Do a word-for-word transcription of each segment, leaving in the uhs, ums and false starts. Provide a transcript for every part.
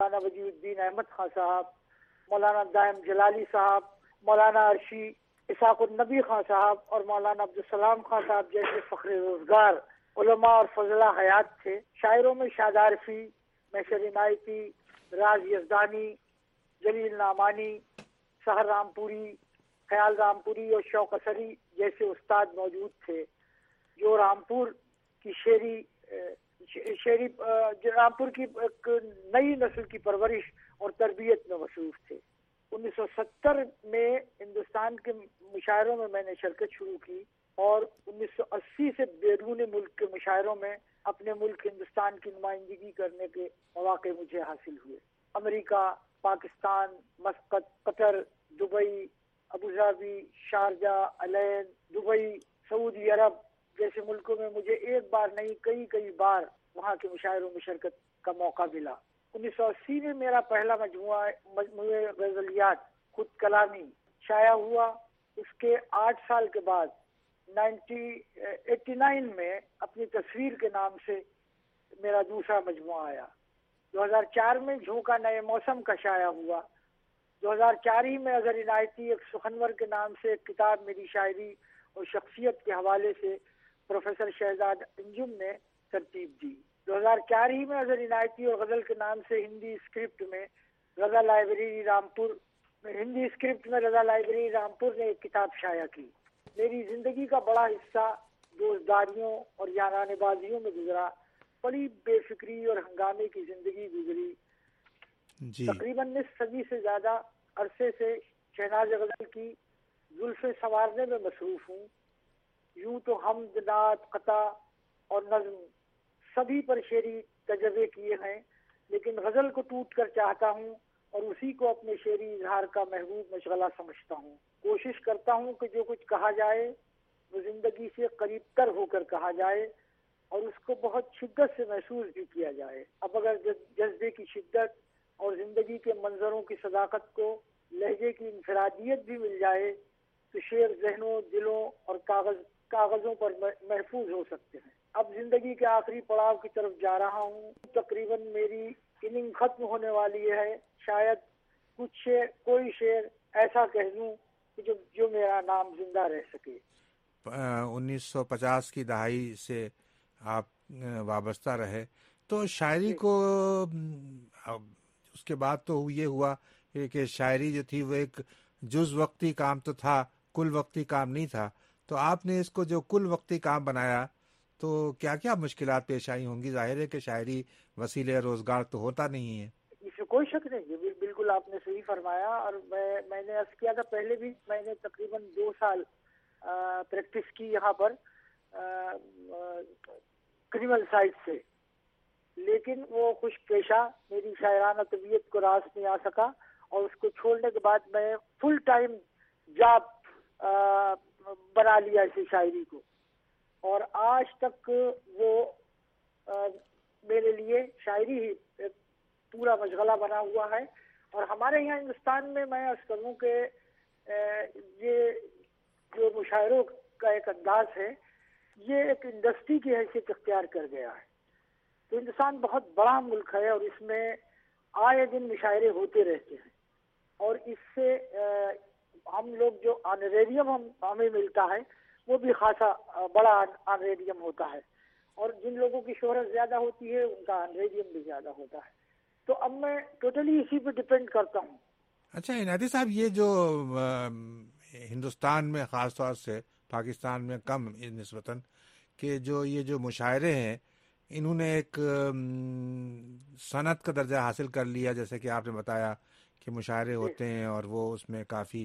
مولانا وجی الدین احمد خان صاحب، مولانا دائم جلالی صاحب، مولانا عرشی اسحاق النبی خان صاحب اور مولانا عبدالسلام خان صاحب جیسے فخر روزگار علماء اور فضلہ حیات تھے۔ شاعروں میں شاد عارفی، محشر عنایتی، راز یزدانی، جلیل نعمانی، سحر رامپوری، خیال رامپوری اور شوق اثری جیسے استاد موجود تھے جو رامپور کی شعری شعری رامپور کی ایک نئی نسل کی پرورش اور تربیت میں مصروف تھے۔ انیس سو ستر میں ہندوستان کے مشاعروں میں میں نے شرکت شروع کی اور انیس سو اسی سے بیرون ملک کے مشاعروں میں اپنے ملک ہندوستان کی نمائندگی کرنے کے مواقع مجھے حاصل ہوئے۔ امریکہ، Pakistan, Muscat, Qatar, Dubai, Abu Dhabi, Sharjah, Al Ain, Dubai, Saudi Arab جیسے ملکوں میں مجھے ایک بار نہیں کئی کئی بار وہاں کے مشاعروں میں شرکت کا موقع ملا۔ انیس سو اسی میں میرا پہلا مجموعہ مجموعہ غزلیات خود کلامی شائع ہوا۔ اس کے آٹھ سال کے بعد نائنٹی ایٹی نائن میں اپنی تصویر کے نام سے میرا دوسرا مجموعہ آیا۔ دو ہزار چار میں جھونکا نئے موسم کا شائع ہوا۔ دو ہزار چار ہی میں اظہر عنایتی ایک سخنور کے نام سے ایک کتاب میری شاعری اور شخصیت کے حوالے سے پروفیسر شہزاد انجم نے ترتیب دی۔ دو ہزار چار ہی میں اظہر عنایتی اور غزل کے نام سے ہندی اسکرپٹ میں رضا لائبریری رامپور ہندی اسکرپٹ میں رضا لائبریری رامپور نے ایک کتاب شائع کی۔ میری زندگی کا بڑا حصہ دوستداریوں اور یارانہ بازیوں میں گزرا۔ بڑی بے فکری اور ہنگامے کی زندگی گزری۔ جی تقریباً نصف صدی سے زیادہ عرصے سے شہناز غزل کی زلفیں سنوارنے میں مصروف ہوں۔ یوں تو حمد، نعت، قطع اور نظم سبھی پر شعری تجربے کیے ہیں، لیکن غزل کو ٹوٹ کر چاہتا ہوں اور اسی کو اپنے شعری اظہار کا محبوب مشغلہ سمجھتا ہوں۔ کوشش کرتا ہوں کہ جو کچھ کہا جائے وہ زندگی سے قریب تر ہو کر کہا جائے اور اس کو بہت شدت سے محسوس بھی کیا جائے۔ اب اگر جذبے کی شدت اور زندگی کے منظروں کی صداقت کو لہجے کی انفرادیت بھی مل جائے تو شعر ذہنوں، دلوں اور کاغذ کاغذوں پر محفوظ ہو سکتے ہیں۔ اب زندگی کے آخری پڑاؤ کی طرف جا رہا ہوں۔ تقریباً میری اننگ ختم ہونے والی ہے۔ شاید کچھ شعر کوئی شعر ایسا کہہ دوں کہ جو جو میرا نام زندہ رہ سکے۔ انیس سو پچاس کی دہائی سے آپ وابستہ رہے تو شاعری کو اس کے بعد تو یہ ہوا کہ شاعری جو تھی وہ ایک جز وقتی کام تو تھا، کل وقتی کام نہیں تھا، تو آپ نے اس کو جو کل وقتی کام بنایا تو کیا کیا مشکلات پیش آئی ہوں گی؟ ظاہر ہے کہ شاعری وسیلہ روزگار تو ہوتا نہیں ہے۔ اس میں کوئی شک نہیں، یہ بالکل آپ نے صحیح فرمایا، اور میں میں نے عرض کیا تھا پہلے بھی، میں نے تقریباً دو سال پریکٹس کی یہاں پر کرمل سائٹ سے، لیکن وہ خوش پیشہ میری شاعرانہ طبیعت کو راس نہیں آ سکا اور اس کو چھوڑنے کے بعد میں فل ٹائم جاب بنا لیا اسی شاعری کو، اور آج تک وہ میرے لیے شاعری ہی پورا مشغلہ بنا ہوا ہے۔ اور ہمارے یہاں ہندوستان میں میں عرض کروں کہ یہ جو مشاعروں کا ایک انداز ہے یہ ایک انڈسٹری کی حیثیت اختیار کر گیا ہے۔ تو ہندوستان بہت بڑا ملک ہے اور اس میں آئے دن مشاعرے ہوتے رہتے ہیں، اور اس سے ہم لوگ جو آنریریم ہم ہمیں ملتا ہے وہ بھی خاصا بڑا آنریریم ہوتا ہے، اور جن لوگوں کی شہرت زیادہ ہوتی ہے ان کا آنریریم بھی زیادہ ہوتا ہے۔ تو اب میں ٹوٹلی اسی پہ ڈپینڈ کرتا ہوں۔ اچھا عنایتی صاحب، یہ جو ہندوستان میں خاص طور سے، پاکستان میں کم نسبتاً، کہ جو یہ جو مشاعرے ہیں انہوں نے ایک صنعت کا درجہ حاصل کر لیا، جیسے کہ آپ نے بتایا کہ مشاعرے ہوتے ہیں اور وہ اس میں کافی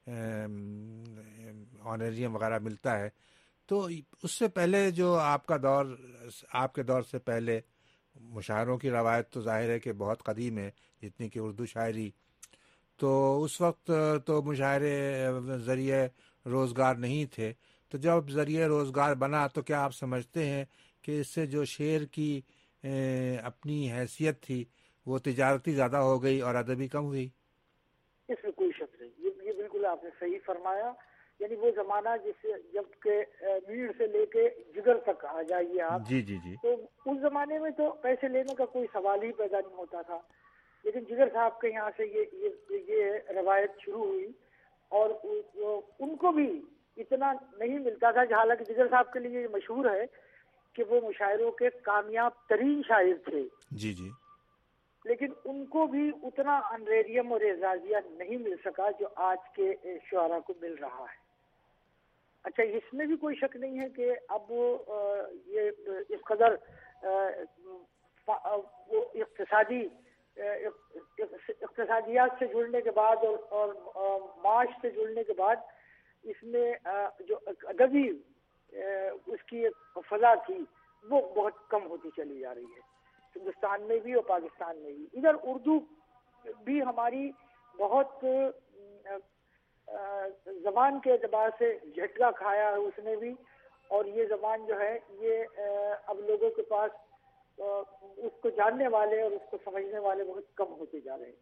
آنریریم وغیرہ ملتا ہے۔ تو اس سے پہلے جو آپ کا دور، آپ کے دور سے پہلے مشاعروں کی روایت تو ظاہر ہے کہ بہت قدیم ہے، جتنی کہ اردو شاعری، تو اس وقت تو مشاعرے ذریعے روزگار نہیں تھے، تو جب ذریعے روزگار بنا تو کیا آپ سمجھتے ہیں کہ اس سے جو شعر کی اپنی حیثیت تھی وہ تجارتی زیادہ ہو گئی اور ادبی کم ہوئی؟ اس میں کوئی شک نہیں، یہ یہ بالکل آپ نے صحیح فرمایا۔ یعنی وہ زمانہ جس جب کہ میڑ سے لے کے جگر تک آ جائیے آپ، جی جی جی تو اس زمانے میں تو پیسے لینے کا کوئی سوال ہی پیدا نہیں ہوتا تھا۔ لیکن جگر صاحب کے یہاں سے یہ یہ, یہ روایت شروع ہوئی اور ان کو بھی اتنا نہیں ملتا تھا. حالانکہ جگر صاحب کے لیے یہ مشہور ہے کہ وہ مشاعروں کے کامیاب ترین شاعر تھے. جی جی. لیکن ان کو بھی اتنا انریریم اور اعزازیہ نہیں مل سکا جو آج کے شعراء کو مل رہا ہے. اچھا اس میں بھی کوئی شک نہیں ہے کہ اب یہ اس قدر وہ اقتصادی اقتصادیات سے جڑنے کے بعد اور معاش سے جڑنے کے بعد اس میں جو ادبی اس کی ایک فضا تھی وہ بہت کم ہوتی چلی جا رہی ہے ہندوستان میں بھی اور پاکستان میں بھی. ادھر اردو بھی ہماری بہت زبان کے اعتبار سے جھٹکا کھایا ہے اس نے بھی, اور یہ زبان جو ہے یہ اب لوگوں کے پاس اس کو جاننے والے اور اس کو سمجھنے والے بہت کم ہوتے جا رہے ہیں.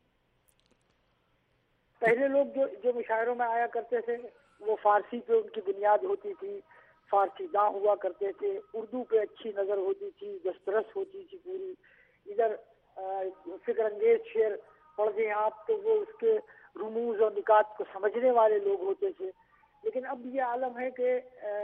پہلے لوگ جو جو مشاعروں میں آیا کرتے تھے وہ فارسی پہ ان کی بنیاد ہوتی تھی, فارسی داں ہوا کرتے تھے, اردو پہ اچھی نظر ہوتی تھی, دسترس ہوتی تھی پوری. ادھر فکر انگیز شعر پڑھ دیں آپ تو وہ اس کے رموز اور نکات کو سمجھنے والے لوگ ہوتے تھے. لیکن اب یہ عالم ہے کہ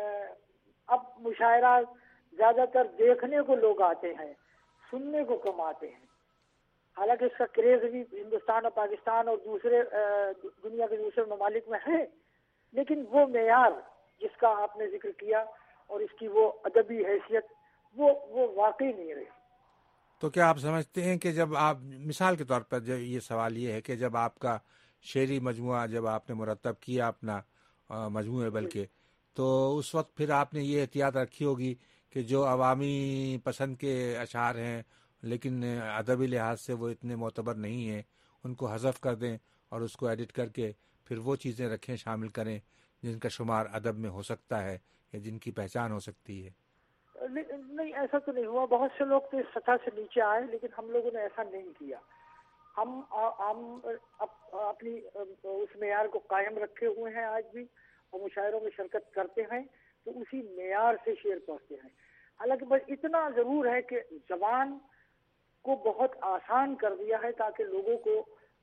اب مشاعرہ زیادہ تر دیکھنے کو لوگ آتے ہیں, سننے کو کم آتے ہیں. حالانکہ اس کا کریز بھی ہندوستان اور پاکستان اور دوسرے دنیا کے دوسرے ممالک میں ہے, لیکن وہ معیار جس کا آپ نے ذکر کیا اور اس کی وہ ادبی حیثیت وہ وہ واقعی نہیں رہی. تو کیا آپ سمجھتے ہیں کہ جب آپ مثال کے طور پر جب یہ سوال یہ ہے کہ جب آپ کا شعری مجموعہ جب آپ نے مرتب کیا اپنا مجموعے بلکہ تو اس وقت پھر آپ نے یہ احتیاط رکھی ہوگی کہ جو عوامی پسند کے اشعار ہیں لیکن ادبی لحاظ سے وہ اتنے معتبر نہیں ہیں ان کو حذف کر دیں اور اس کو ایڈٹ کر کے پھر وہ چیزیں رکھیں, شامل کریں جن کا شمار ادب میں ہو سکتا ہے یا جن کی پہچان ہو سکتی ہے. نہیں ایسا تو نہیں ہوا. بہت سے لوگ تو اس سطح سے نیچے آئے لیکن ہم لوگوں نے ایسا نہیں کیا. ہم ہم اپنی اس معیار کو قائم رکھے ہوئے ہیں آج بھی, اور مشاعروں میں شرکت کرتے ہیں تو اسی معیار سے شعر پڑھتے ہیں. حالانکہ بس اتنا ضرور ہے کہ زبان کو بہت آسان کر دیا ہے تاکہ لوگوں کو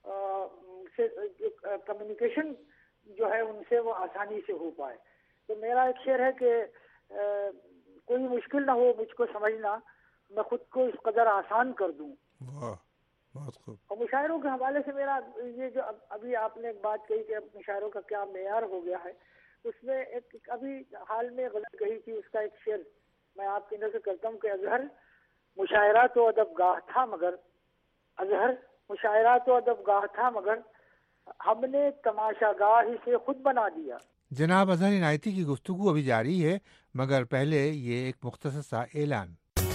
سے کمیونیکیشن جو ہے ان سے وہ آسانی سے ہو پائے. تو میرا ایک شعر ہے کہ کوئی مشکل نہ ہو مجھ کو سمجھنا, میں خود کو اس قدر آسان کر دوں. واہ بہت خوب. اور مشاعروں کے حوالے سے میرا یہ جو ابھی آپ نے ایک بات کہی کہ اب مشاعروں کا کیا معیار ہو گیا ہے, اس میں ایک ابھی حال میں غلط کہی تھی, اس کا ایک شعر میں آپ کی نظر کرتا ہوں کہ اظہر مشاعرہ تو ادب گاہ تھا مگر اظہر مشاعرہ تو ادب گاہ تھا مگر ہم نے تماشا گاہ ہی سے خود بنا دیا. جناب اظہر عنایتی کی گفتگو ابھی جاری ہے مگر پہلے یہ ایک مختصر سا اعلان.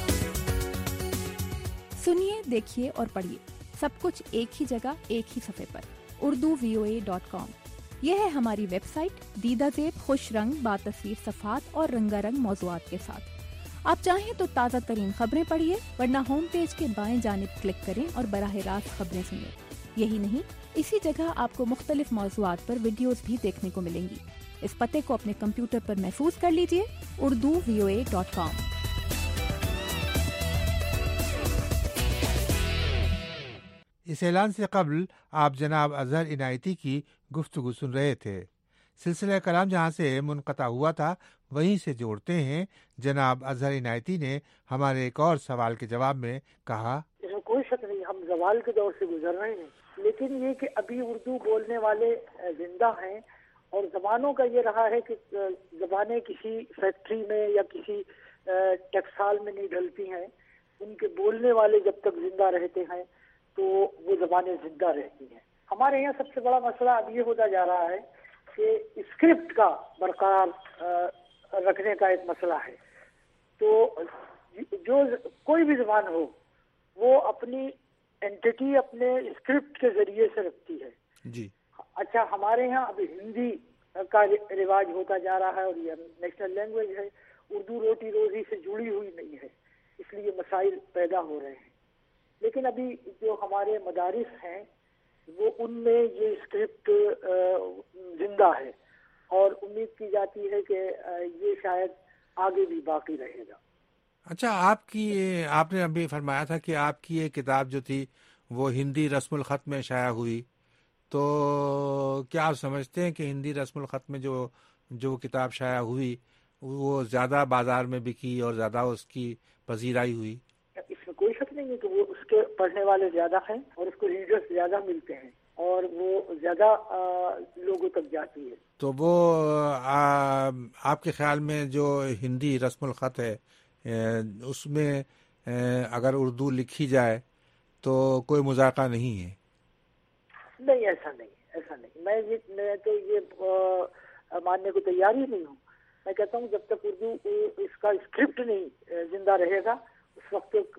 سنیے, دیکھیے اور پڑھیے سب کچھ ایک ہی جگہ ایک ہی صفحے پر اردو وی او اے ڈاٹ کام. یہ ہے ہماری ویب سائٹ دیدہ زیب خوش رنگ باتصویر صفحات اور رنگا رنگ موضوعات کے ساتھ. آپ چاہیں تو تازہ ترین خبریں پڑھیے ورنہ ہوم پیج کے بائیں جانب کلک کریں اور براہ راست خبریں سنیں. یہی نہیں, اسی جگہ آپ کو مختلف موضوعات پر ویڈیوز بھی دیکھنے کو ملیں گی. اس پتے کو اپنے کمپیوٹر پر محفوظ کر لیجئے اردو وی او اے ڈاٹ کام. اس اعلان سے قبل آپ جناب اظہر عنایتی کی گفتگو سن رہے تھے. سلسلہ کلام جہاں سے منقطع ہوا تھا وہیں سے جوڑتے ہیں. جناب اظہر عنایتی نے ہمارے ایک اور سوال کے جواب میں کہا, اس میں کوئی شک نہیں ہم زوال کے دور سے گزر رہے ہیں, لیکن یہ کہ ابھی اردو بولنے والے زندہ ہیں اور زبانوں کا یہ رہا ہے کہ زبانیں کسی فیکٹری میں یا کسی ٹیکسٹائل میں نہیں ڈھلتی ہیں. ان کے بولنے والے جب تک زندہ رہتے ہیں تو وہ زبانیں زندہ رہتی ہیں. ہمارے یہاں سب سے بڑا مسئلہ اب یہ ہوتا جا رہا ہے کہ اسکرپٹ کا برقرار رکھنے کا ایک مسئلہ ہے. تو جو کوئی بھی زبان ہو وہ اپنی اینٹیٹی اپنے اسکرپٹ کے ذریعے سے رکھتی ہے. جی اچھا, ہمارے یہاں ابھی ہندی کا رواج ہوتا جا رہا ہے اور یہ نیشنل لینگویج ہے. اردو روٹی روزی سے جڑی ہوئی نہیں ہے, اس لیے مسائل پیدا ہو رہے ہیں. لیکن ابھی جو ہمارے مدارس ہیں وہ ان میں یہ اسکرپٹ زندہ ہے اور امید کی جاتی ہے کہ یہ شاید آگے بھی باقی رہے گا. اچھا, آپ کی آپ نے ابھی فرمایا تھا کہ آپ کی یہ کتاب جو تھی وہ ہندی رسم الخط میں شائع ہوئی، تو کیا آپ سمجھتے ہیں کہ ہندی رسم الخط میں جو جو کتاب شائع ہوئی وہ زیادہ بازار میں بکی اور زیادہ اس کی پذیرائی ہوئی؟ اس میں کوئی شک نہیں ہے کہ وہ اس کے پڑھنے والے زیادہ ہیں اور اس کو ریڈرز زیادہ ملتے ہیں اور وہ زیادہ لوگوں تک جاتی ہے. تو وہ آ, آپ کے خیال میں جو ہندی رسم الخط ہے اس میں اگر اردو لکھی جائے تو کوئی مذاقہ نہیں ہے؟ نہیں، ایسا نہیں ایسا نہیں میں یہ میں تو یہ ماننے کو تیار ہی نہیں ہوں. میں کہتا ہوں جب تک اردو اس کا اسکرپٹ نہیں زندہ رہے گا اس وقت تک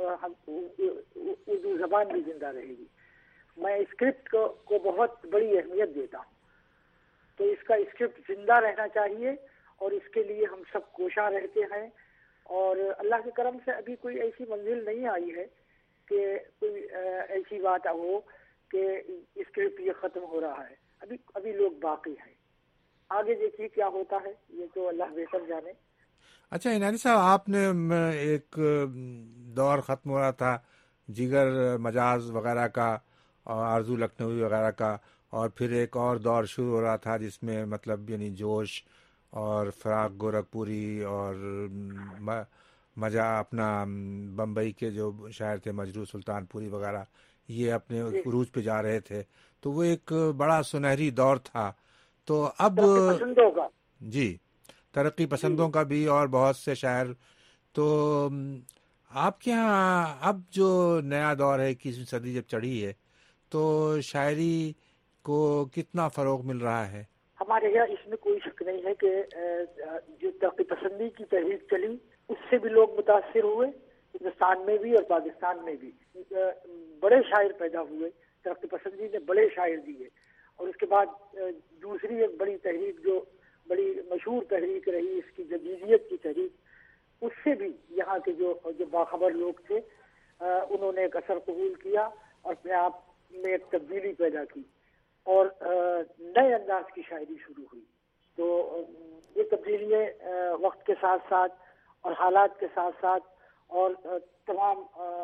اردو زبان بھی زندہ رہے گی. میں اسکرپٹ کو, کو بہت بڑی اہمیت دیتا ہوں. تو اس کا اسکرپٹ زندہ رہنا چاہیے اور اس کے لیے ہم سب کوشاں رہتے ہیں. اور اللہ کے کرم سے ابھی کوئی ایسی منزل نہیں آئی ہے کہ کوئی ایسی بات ہو کہ اسکرپٹ یہ ختم ہو رہا ہے. ابھی ابھی لوگ باقی ہیں. آگے دیکھیے کیا ہوتا ہے، یہ تو اللہ بہتر جانے. اچھا عنانی صاحب، آپ نے ایک دور ختم ہو رہا تھا جگر مجاز وغیرہ کا اور آرزو لکھنوی وغیرہ کا، اور پھر ایک اور دور شروع ہو رہا تھا جس میں مطلب یعنی جوش اور فراق گورکھپوری اور مجا اپنا بمبئی کے جو شاعر تھے مجروح سلطان پوری وغیرہ، یہ اپنے عروج پہ جا رہے تھے. تو وہ ایک بڑا سنہری دور تھا. تو اب پسندوں کا جی ترقی پسندوں کا بھی اور بہت سے شاعر. تو آپ کے یہاں اب جو نیا دور ہے اکیسویں صدی جب چڑھی ہے تو شاعری کو کتنا فروغ مل رہا ہے؟ ہمارے یہاں اس میں کوئی شک نہیں ہے کہ جو ترقی پسندی کی تحریک چلی اس سے بھی لوگ متاثر ہوئے، ہندوستان میں بھی اور پاکستان میں بھی. بڑے شاعر پیدا ہوئے، ترقی پسندی نے بڑے شاعر دیے. اور اس کے بعد دوسری ایک بڑی تحریک جو بڑی مشہور تحریک رہی اس کی جدیدیت کی تحریک، اس سے بھی یہاں کے جو جو باخبر لوگ تھے انہوں نے ایک اثر قبول کیا اور اپنے آپ میں ایک تبدیلی پیدا کی اور نئے انداز کی شاعری شروع ہوئی. تو یہ تبدیلیاں وقت کے ساتھ ساتھ اور حالات کے ساتھ ساتھ اور تمام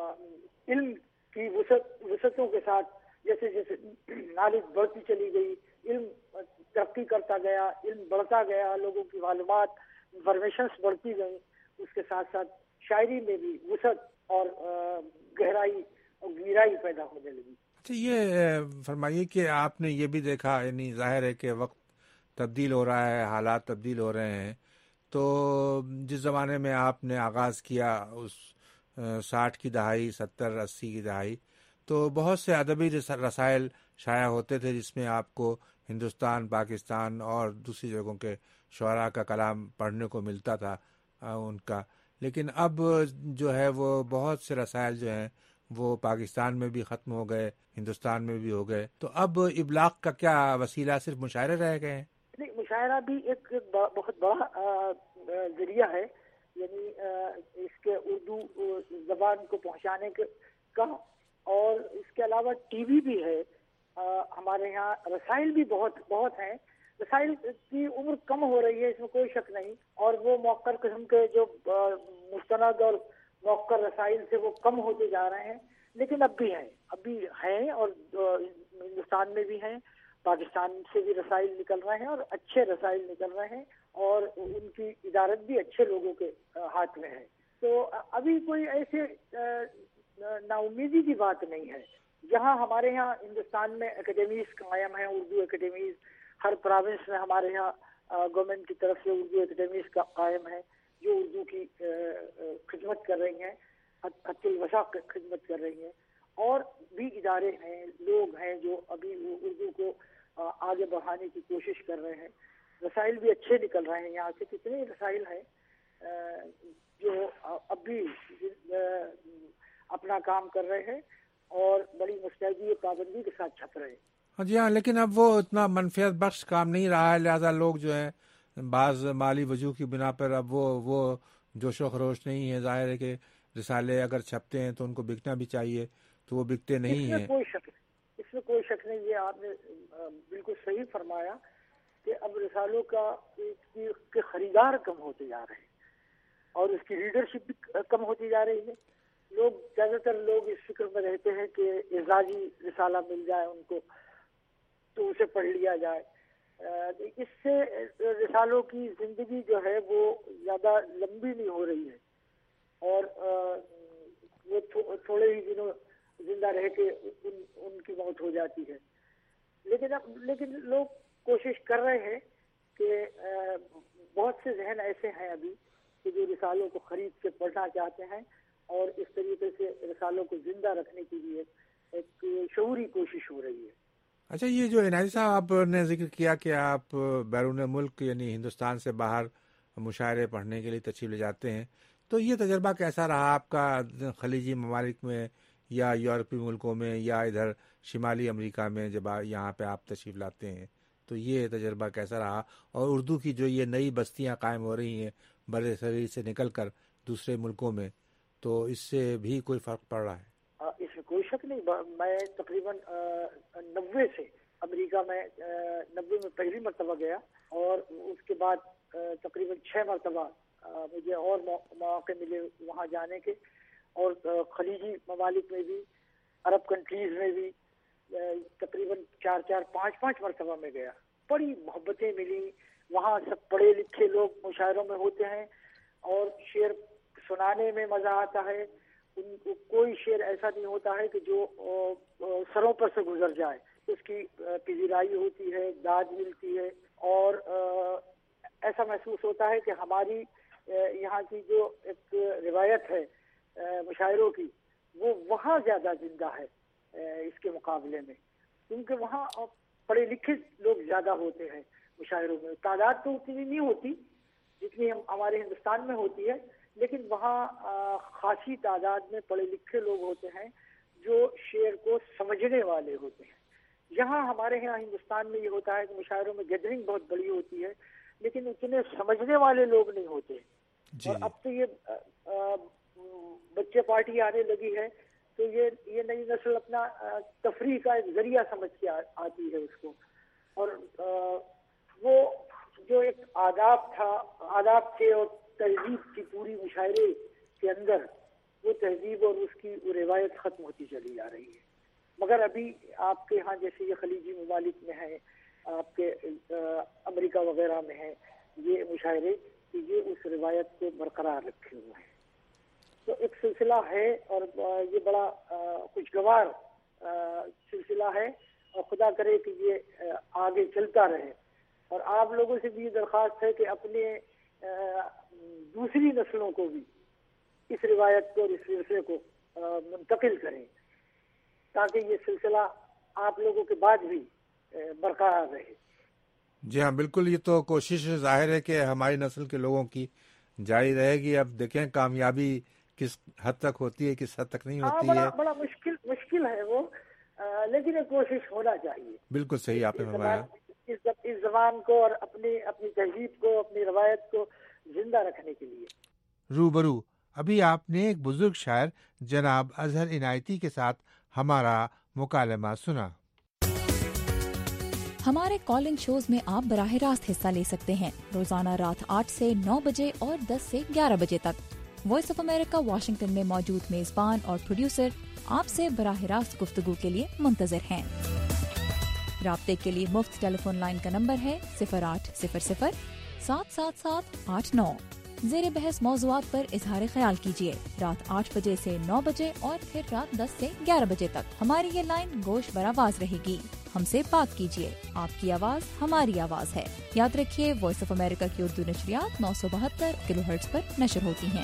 علم کی وسعت وسعتوں کے ساتھ جیسے جیسے نالج بڑھتی چلی گئی، علم ترقی کرتا گیا، علم بڑھتا گیا، لوگوں کی معلومات انفارمیشنس بڑھتی گئیں، اس کے ساتھ ساتھ شاعری میں بھی وسعت اور گہرائی اور گہرائی پیدا ہونے لگی. اچھا یہ فرمائیے کہ آپ نے یہ بھی دیکھا، یعنی ظاہر ہے کہ وقت تبدیل ہو رہا ہے، حالات تبدیل ہو رہے ہیں. تو جس زمانے میں آپ نے آغاز کیا اس ساٹھ کی دہائی، ستر اسی کی دہائی، تو بہت سے ادبی رسائل شائع ہوتے تھے جس میں آپ کو ہندوستان، پاکستان اور دوسری جگہوں کے شعراء کا کلام پڑھنے کو ملتا تھا ان کا. لیکن اب جو ہے وہ بہت سے رسائل جو ہیں وہ پاکستان میں بھی ختم ہو گئے، ہندوستان میں بھی ہو گئے. تو اب ابلاغ کا کیا وسیلہ صرف مشاعرے رہ گئے ہیں؟ نہیں، مشاعرہ بھی ایک بہت بڑا ذریعہ ہے، یعنی اس کے اردو زبان کو پہنچانے کا. اور اس کے علاوہ ٹی وی بھی ہے. ہمارے یہاں رسائل بھی بہت بہت ہیں. رسائل کی عمر کم ہو رہی ہے، اس میں کوئی شک نہیں، اور وہ موقر قسم کے جو مستند اور موقر رسائل سے وہ کم ہوتے جا رہے ہیں. لیکن اب بھی ہیں اب بھی ہیں اور ہندوستان میں بھی ہیں، پاکستان سے بھی رسائل نکل رہے ہیں اور اچھے رسائل نکل رہے ہیں اور ان کی ادارت بھی اچھے لوگوں کے ہاتھ میں ہے. تو ابھی کوئی ایسے نا امیدی کی بات نہیں ہے. جہاں ہمارے یہاں ہندوستان میں اکیڈمیز قائم ہیں، اردو اکیڈمیز ہر پروونس میں ہمارے یہاں گورنمنٹ کی طرف سے اردو اکیڈمیز کا قائم ہے جو اردو کی خدمت کر رہی ہیں، حتی الوسع خدمت کر رہی ہیں. اور بھی ادارے ہیں، لوگ ہیں جو ابھی اردو کو آگے بڑھانے کی کوشش کر رہے ہیں. رسائل بھی اچھے نکل رہے ہیں. یہاں سے کتنے رسائل ہیں جو اب بھی اپنا کام کر رہے ہیں اور بڑی مستعدی پابندی کے ساتھ چھپ رہے ہیں. ہاں جی ہاں، لیکن اب وہ اتنا منفیت بخش کام نہیں رہا ہے، لہذا لوگ جو ہیں بعض مالی وجوہ کی بنا پر اب وہ وہ جوش و خروش نہیں ہے. ظاہر ہے کہ رسالے اگر چھپتے ہیں تو ان کو بکنا بھی چاہیے، تو وہ بکتے نہیں ہیں. اس میں کوئی شک نہیں اس میں کوئی شک نہیں یہ آپ نے بالکل صحیح فرمایا کہ اب رسالوں کا کے خریدار کم ہوتے جا رہے ہیں اور اس کی ریڈرشپ بھی کم ہوتی جا رہی ہے. لوگ زیادہ تر لوگ اس فکر میں رہتے ہیں کہ اعزازی رسالہ مل جائے ان کو تو اسے پڑھ لیا جائے. اس سے رسالوں کی زندگی جو ہے وہ زیادہ لمبی نہیں ہو رہی ہے اور وہ تھوڑے ہی دنوں زندہ رہ کے ان, ان کی موت ہو جاتی ہے. لیکن اب لیکن لوگ کوشش کر رہے ہیں کہ بہت سے ذہن ایسے ہیں ابھی کہ جو رسالوں کو خرید کے پڑھنا چاہتے ہیں اور اس طریقے سے رسالوں کو زندہ رکھنے کے لیے ایک شعوری کوشش ہو رہی ہے. اچھا، یہ جو عنایتی صاحب آپ نے ذکر کیا کہ آپ بیرون ملک یعنی ہندوستان سے باہر مشاعرے پڑھنے کے لیے تشریف لے جاتے ہیں، تو یہ تجربہ کیسا رہا آپ کا خلیجی ممالک میں یا یورپی ملکوں میں یا ادھر شمالی امریکہ میں جب یہاں پہ آپ تشریف لاتے ہیں تو یہ تجربہ کیسا رہا؟ اور اردو کی جو یہ نئی بستیاں قائم ہو رہی ہیں بر صغیر سے نکل کر دوسرے ملکوں میں، تو اس سے بھی کوئی فرق پڑ رہا ہے؟ اس میں کوئی شک نہیں. میں تقریباً نوے سے امریکہ میں نبے میں پہلی مرتبہ گیا اور اس کے بعد تقریباً چھ مرتبہ مجھے اور مواقع ملے وہاں جانے کے، اور خلیجی ممالک میں بھی، عرب کنٹریز میں بھی تقریباً چار چار پانچ پانچ مرتبہ میں گیا. بڑی محبتیں ملی وہاں. سب پڑھے لکھے لوگ مشاعروں میں ہوتے ہیں اور شعر سنانے میں مزہ آتا ہے. ان کو کوئی شعر ایسا نہیں ہوتا ہے کہ جو سروں پر سے گزر جائے. اس کی پذیرائی ہوتی ہے، داد ملتی ہے اور ایسا محسوس ہوتا ہے کہ ہماری یہاں کی جو ایک روایت ہے مشاعروں کی وہ وہاں زیادہ زندہ ہے اس کے مقابلے میں، کیونکہ وہاں پڑھے لکھے لوگ زیادہ ہوتے ہیں مشاعروں میں. تعداد تو اتنی نہیں ہوتی جتنی ہم ہمارے ہندوستان میں ہوتی ہے، لیکن وہاں خاصی تعداد میں پڑھے لکھے لوگ ہوتے ہیں جو شعر کو سمجھنے والے ہوتے ہیں. یہاں ہمارے یہاں ہندوستان میں یہ ہوتا ہے کہ مشاعروں میں گیدرنگ بہت بڑی ہوتی ہے لیکن اتنے سمجھنے والے لوگ نہیں ہوتے. جی. اور اب تو یہ بچے پارٹی آنے لگی ہے تو یہ یہ نئی نسل اپنا تفریح کا ایک ذریعہ سمجھ کے آتی ہے اس کو، اور وہ جو ایک آداب تھا، آداب کے اور تہذیب کی پوری مشاعرے کے اندر وہ تہذیب اور اس کی وہ روایت ختم ہوتی چلی جا رہی ہے. مگر ابھی آپ کے ہاں جیسے یہ خلیجی ممالک میں ہیں، آپ کے امریکہ وغیرہ میں ہیں یہ مشاعرے، یہ اس روایت کو برقرار رکھے ہوئے ہیں. تو ایک سلسلہ ہے اور یہ بڑا خوشگوار سلسلہ ہے اور خدا کرے کہ یہ آگے چلتا رہے. اور آپ لوگوں سے بھی یہ درخواست ہے کہ اپنے دوسری نسلوں کو بھی اس روایت کو اور اس سلسلے کو منتقل کریں تاکہ یہ سلسلہ آپ لوگوں کے بعد بھی برقرار رہے. جی ہاں بالکل، یہ تو کوشش ظاہر ہے کہ ہماری نسل کے لوگوں کی جاری رہے گی. اب دیکھیں کامیابی کس حد تک ہوتی ہے کس حد تک نہیں ہوتی بڑا, ہے. بڑا مشکل مشکل ہے وہ، لیکن ایک کوشش ہونا چاہیے. بالکل صحیح آپ نے فرمایا. اس زبان کو اور اپنی اپنی تہذیب کو، اپنی روایت کو زندہ رکھنے کے لیے. روبرو ابھی آپ نے ایک بزرگ شاعر جناب اظہر عنایتی کے ساتھ ہمارا مکالمہ سنا. ہمارے کالنگ شوز میں آپ براہ راست حصہ لے سکتے ہیں روزانہ رات آٹھ سے نو بجے اور دس سے گیارہ بجے تک. وائس آف امریکہ واشنگٹن میں موجود میزبان اور پروڈیوسر آپ سے براہ راست گفتگو کے لیے منتظر ہیں. رابطے کے لیے مفت ٹیلی فون لائن کا نمبر ہے صفر آٹھ صفر صفر سات سات سات آٹھ نو. زیر بحث موضوعات پر اظہار خیال کیجیے رات آٹھ بجے سے نو بجے اور پھر رات دس سے گیارہ بجے تک. ہماری یہ لائن گوش براواز رہے گی. ہم سے بات کیجیے. آپ کی آواز ہماری آواز ہے. یاد رکھیے وائس آف امریکہ کی اردو نشریات نو سو بہتر کلو ہرٹز پر نشر ہوتی ہیں.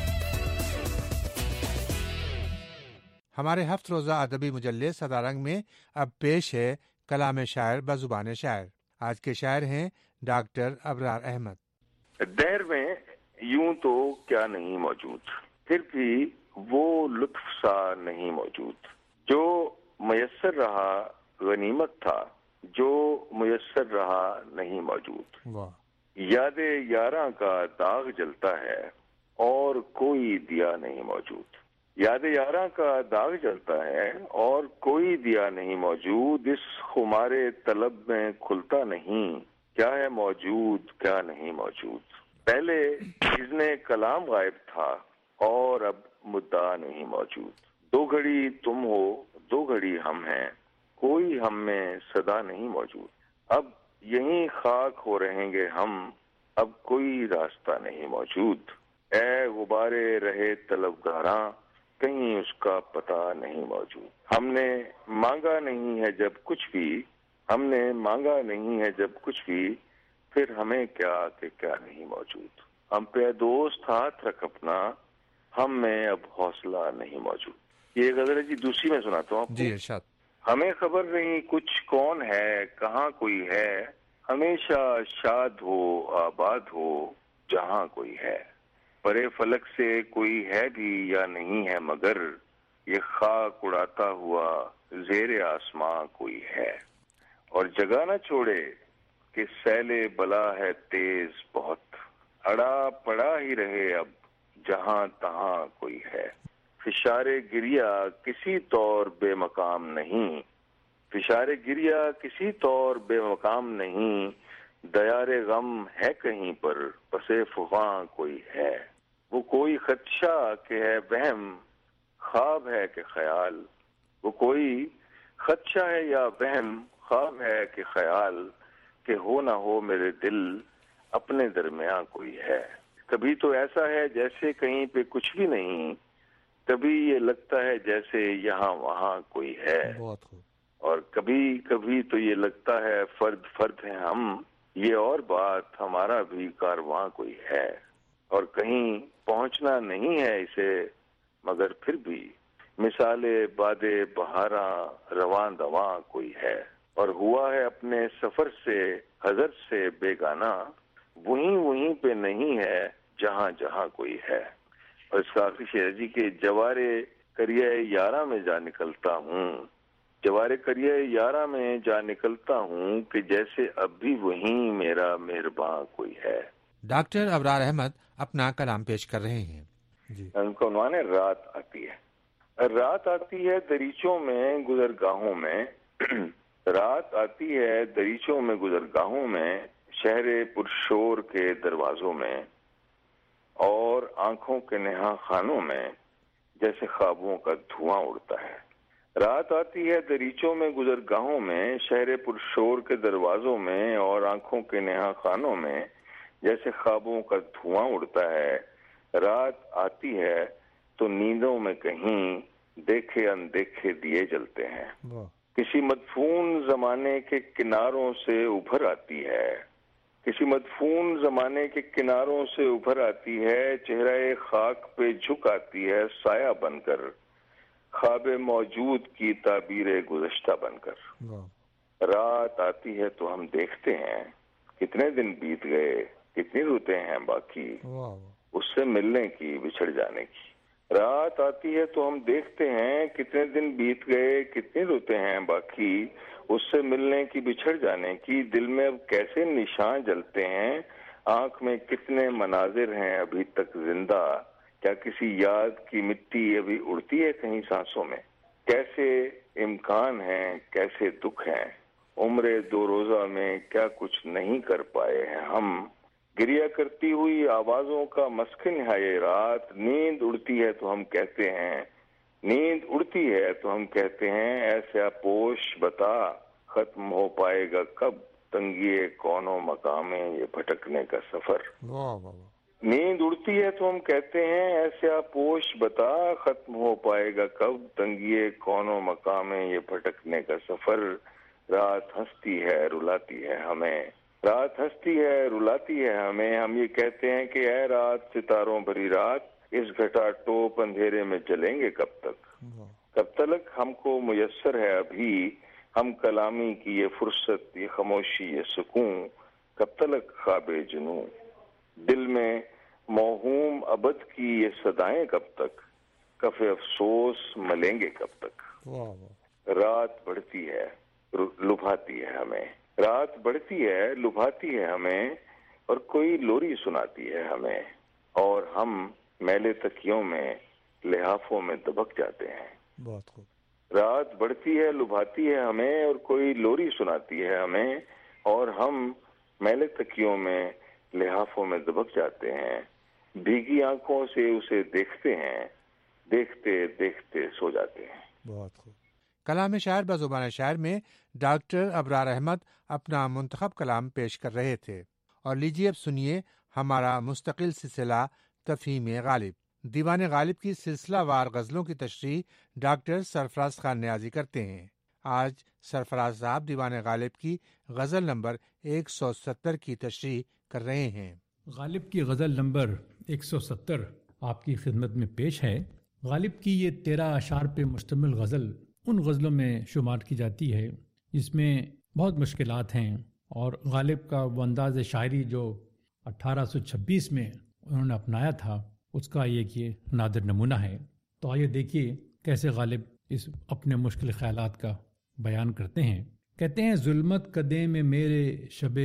ہمارے ہفت روزہ ادبی مجلے سدا رنگ میں اب پیش ہے کلام شاعر بزبان شاعر. آج کے شاعر ہیں ڈاکٹر ابرار احمد. دہر میں یوں تو کیا نہیں موجود، پھر بھی وہ لطف سا نہیں موجود جو میسر رہا غنیمت تھا، جو میسر رہا نہیں موجود. یاد یاراں کا داغ جلتا ہے اور کوئی دیا نہیں موجود. یاد یاراں کا داغ جلتا ہے اور کوئی دیا نہیں موجود. اس خمار طلب میں کھلتا نہیں کیا ہے موجود کیا نہیں موجود. پہلے اذن کلام غائب تھا اور اب مدعا نہیں موجود. دو گھڑی تم ہو دو گھڑی ہم ہیں، کوئی ہم میں صدا نہیں موجود. اب یہیں خاک ہو رہیں گے ہم، اب کوئی راستہ نہیں موجود. اے غبارے رہے طلبگاراں، کہیں اس کا پتہ نہیں موجود. ہم نے مانگا نہیں ہے جب کچھ بھی، ہم نے مانگا نہیں ہے جب کچھ بھی، پھر ہمیں کیا کہ کیا نہیں موجود. ہم پہ دوست ہاتھ رکھ اپنا، ہم میں اب حوصلہ نہیں موجود. یہ غزل ہے جی، دوسری میں سناتا ہوں آپ کو. جی ارشاد. ہمیں خبر نہیں کچھ کون ہے کہاں کوئی ہے، ہمیشہ شاد ہو آباد ہو جہاں کوئی ہے. پرے فلک سے کوئی ہے بھی یا نہیں ہے، مگر یہ خاک اڑاتا ہوا زیر آسماں کوئی ہے. اور جگہ نہ چھوڑے کہ سیلے بلا ہے تیز بہت، اڑا پڑا ہی رہے اب جہاں تہاں کوئی ہے. فشار گریا کسی طور بے مقام نہیں، فشار گریا کسی طور بے مقام نہیں، دیار غم ہے کہیں پر پسے فغاں کوئی ہے. وہ کوئی خدشہ کہ ہے وہم، خواب ہے کہ خیال، وہ کوئی خدشہ ہے یا وہم، خواب ہے کہ خیال، کہ ہو نہ ہو میرے دل اپنے درمیاں کوئی ہے. کبھی تو ایسا ہے جیسے کہیں پہ کچھ بھی نہیں، کبھی یہ لگتا ہے جیسے یہاں وہاں کوئی ہے. بہت خوب. اور کبھی کبھی تو یہ لگتا ہے فرد فرد ہیں ہم، یہ اور بات ہمارا بھی کارواں کوئی ہے. اور کہیں پہنچنا نہیں ہے اسے، مگر پھر بھی مثال باد بہاراں رواں دواں کوئی ہے. اور ہوا ہے اپنے سفر سے حضر سے بیگانہ، وہیں وہیں پہ نہیں ہے جہاں جہاں کوئی ہے. اور اس کا آخری شعر جی کہ جوارے کریے یارہ میں جا نکلتا ہوں، جوارے کریے یارہ میں جا نکلتا ہوں، کہ جیسے اب بھی وہیں میرا مہرباں کوئی ہے. ڈاکٹر ابرار احمد اپنا کلام پیش کر رہے ہیں. جی. ان کا عنوان ہے رات آتی ہے. رات آتی ہے دریچوں میں گزرگاہوں میں، رات آتی ہے دریچوں میں گزرگاہوں میں، شہر پرشور کے دروازوں میں اور آنکھوں کے نہا خانوں میں، جیسے خوابوں کا دھواں اڑتا ہے. رات آتی ہے دریچوں میں گزرگاہوں میں، شہر پرشور کے دروازوں میں اور آنکھوں کے نہا خانوں میں، جیسے خوابوں کا دھواں اڑتا ہے. رات آتی ہے تو نیندوں میں کہیں دیکھے اندیکھے دیے جلتے ہیں. کسی مدفون زمانے کے کناروں سے ابھر آتی ہے، کسی مدفون زمانے کے کناروں سے ابھر آتی ہے، چہرہ خاک پہ جھک آتی ہے سایہ بن کر، خواب موجود کی تعبیر گزشتہ بن کر. رات آتی ہے تو ہم دیکھتے ہیں کتنے دن بیت گئے، کتنی رتیں ہیں باقی اس سے ملنے کی بچھڑ جانے کی. رات آتی ہے تو ہم دیکھتے ہیں کتنے دن بیت گئے، کتنی رتیں ہیں باقی اس سے ملنے کی بچھڑ جانے کی. دل میں اب کیسے نشان جلتے ہیں، آنکھ میں کتنے مناظر ہیں ابھی تک زندہ، کیا کسی یاد کی مٹی ابھی اڑتی ہے کہیں سانسوں میں. کیسے امکان ہیں کیسے دکھ ہیں، عمر دو روزہ میں کیا کچھ نہیں کر پائے ہیں ہم. گریا کرتی ہوئی آوازوں کا مسکن ہے یہ رات، نیند اڑتی ہے تو ہم کہتے ہیں، نیند اڑتی ہے تو ہم کہتے ہیں، ایسا پوش بتا ختم ہو پائے گا کب، تنگیے کونوں مقامیں یہ بھٹکنے کا سفر. نیند اڑتی ہے تو ہم کہتے ہیں، ایسا پوش بتا ختم ہو پائے گا کب، تنگیے کونوں مقامیں یہ بھٹکنے کا سفر. رات ہنستی ہے رلاتی ہے ہمیں، رات ہنستی ہے رلاتی ہے ہمیں، ہم یہ کہتے ہیں کہ اے رات ستاروں بھری رات، اس گھٹا ٹوپ اندھیرے میں جلیں گے کب تک. کب تک ہم کو میسر ہے ابھی ہم کلامی کی یہ فرصت، یہ خاموشی، یہ سکون، کب تک خواب جنوں. دل میں موہوم ابد کی یہ صدائیں کب تک، کف افسوس ملیں گے کب تک. رات بڑھتی ہے لبھاتی ہے ہمیں، رات بڑھتی ہے لبھاتی ہے ہمیں، اور کوئی لوری سناتی ہے ہمیں، اور ہم میلے تکیوں میں لحافوں میں دبک جاتے ہیں. بہت خوب. رات بڑھتی ہے لبھاتی ہے ہمیں اور کوئی لوری سناتی ہے ہمیں، اور ہم میلے تکیوں میں لحافوں میں دبک جاتے ہیں. بھیگی آنکھوں سے اسے دیکھتے ہیں، دیکھتے دیکھتے سو جاتے ہیں۔ بہت خوب۔ کلام شاعر بزبان شاعر میں ڈاکٹر ابرار احمد اپنا منتخب کلام پیش کر رہے تھے، اور لیجیے اب سنیے ہمارا مستقل سلسلہ تفہیم غالب۔ دیوان غالب کی سلسلہ وار غزلوں کی تشریح ڈاکٹر سرفراز خان نیازی کرتے ہیں۔ آج سرفراز صاحب دیوان غالب کی غزل نمبر ایک سو ستر کی تشریح کر رہے ہیں۔ غالب کی غزل نمبر ایک سو ستر آپ کی خدمت میں پیش ہے۔ غالب کی یہ تیرہ اشعار پہ مشتمل غزل ان غزلوں میں شمار کی جاتی ہے جس میں بہت مشکلات ہیں، اور غالب کا وہ انداز شاعری جو اٹھارہ سو چھبیس میں انہوں نے اپنایا تھا اس کا ایک یہ نادر نمونہ ہے۔ تو آئیے دیکھیے کیسے غالب اس اپنے مشکل خیالات کا بیان کرتے ہیں۔ کہتے ہیں ظلمت قدے میں میرے شب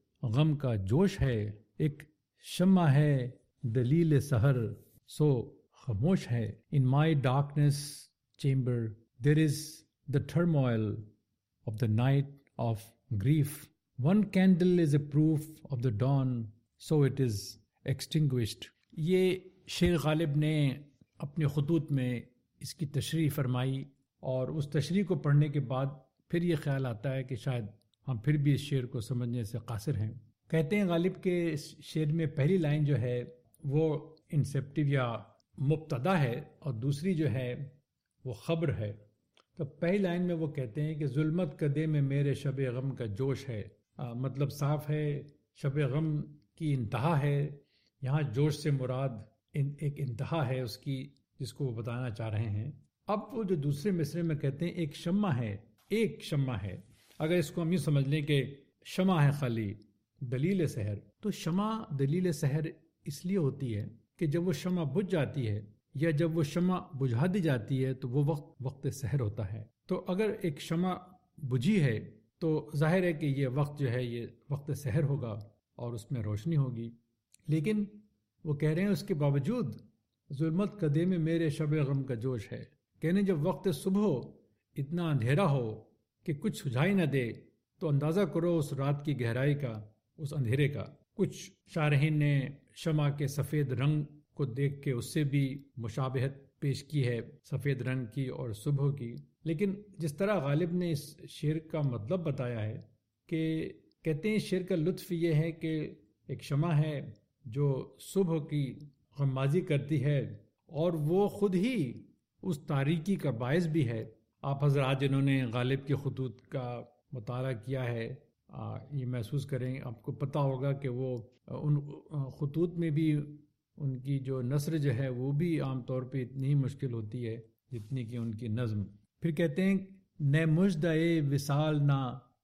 غم کا جوش ہے، ایک شمع ہے دلیل سحر سو خاموش ہے۔ In my darkness chamber there is the turmoil of the night of grief. One candle is a proof of the dawn, so it is extinguished. یہ شعر غالب نے اپنے خطوط میں اس کی تشریح فرمائی، اور اس تشریح کو پڑھنے کے بعد پھر یہ خیال آتا ہے کہ شاید ہم پھر بھی اس شعر کو سمجھنے سے قاصر ہیں۔ کہتے ہیں غالب کے اس شعر میں پہلی لائن جو ہے وہ انسیپٹیو یا مبتدا ہے، اور دوسری جو ہے وہ خبر ہے۔ تو پہلی لائن میں وہ کہتے ہیں کہ ظلمت قدے میں میرے شب غم کا جوش ہے، آ, مطلب صاف ہے، شب غم کی انتہا ہے۔ یہاں جوش سے مراد ان ایک انتہا ہے اس کی جس کو وہ بتانا چاہ رہے ہیں۔ اب وہ جو دوسرے مصرے میں کہتے ہیں ایک شمع ہے، ایک شمع ہے، اگر اس کو ہم یہ سمجھ لیں کہ شمع ہے خالی دلیل سحر، تو شمع دلیل سحر اس لیے ہوتی ہے کہ جب وہ شمع بجھ جاتی ہے یا جب وہ شمع بجھا دی جاتی ہے تو وہ وقت وقت سحر ہوتا ہے۔ تو اگر ایک شمع بجھی ہے تو ظاہر ہے کہ یہ وقت جو ہے یہ وقت سحر ہوگا اور اس میں روشنی ہوگی، لیکن وہ کہہ رہے ہیں اس کے باوجود ظلمت قدے میں میرے شب غم کا جوش ہے، کہنے جب وقت صبح ہو اتنا اندھیرا ہو کہ کچھ سجھائی نہ دے تو اندازہ کرو اس رات کی گہرائی کا، اس اندھیرے کا۔ کچھ شارحین نے شمع کے سفید رنگ کو دیکھ کے اس سے بھی مشابہت پیش کی ہے، سفید رنگ کی اور صبح کی، لیکن جس طرح غالب نے اس شعر کا مطلب بتایا ہے کہ کہتے ہیں شعر کا لطف یہ ہے کہ ایک شمع ہے جو صبح کی غمازی کرتی ہے اور وہ خود ہی اس تاریکی کا باعث بھی ہے۔ آپ حضرات جنہوں نے غالب کے خطوط کا مطالعہ کیا ہے آ, یہ محسوس کریں، آپ کو پتہ ہوگا کہ وہ ان خطوط میں بھی ان کی جو نثر جو ہے وہ بھی عام طور پہ اتنی ہی مشکل ہوتی ہے جتنی کہ ان کی نظم۔ پھر کہتے ہیں نہ مژدہ وصال نہ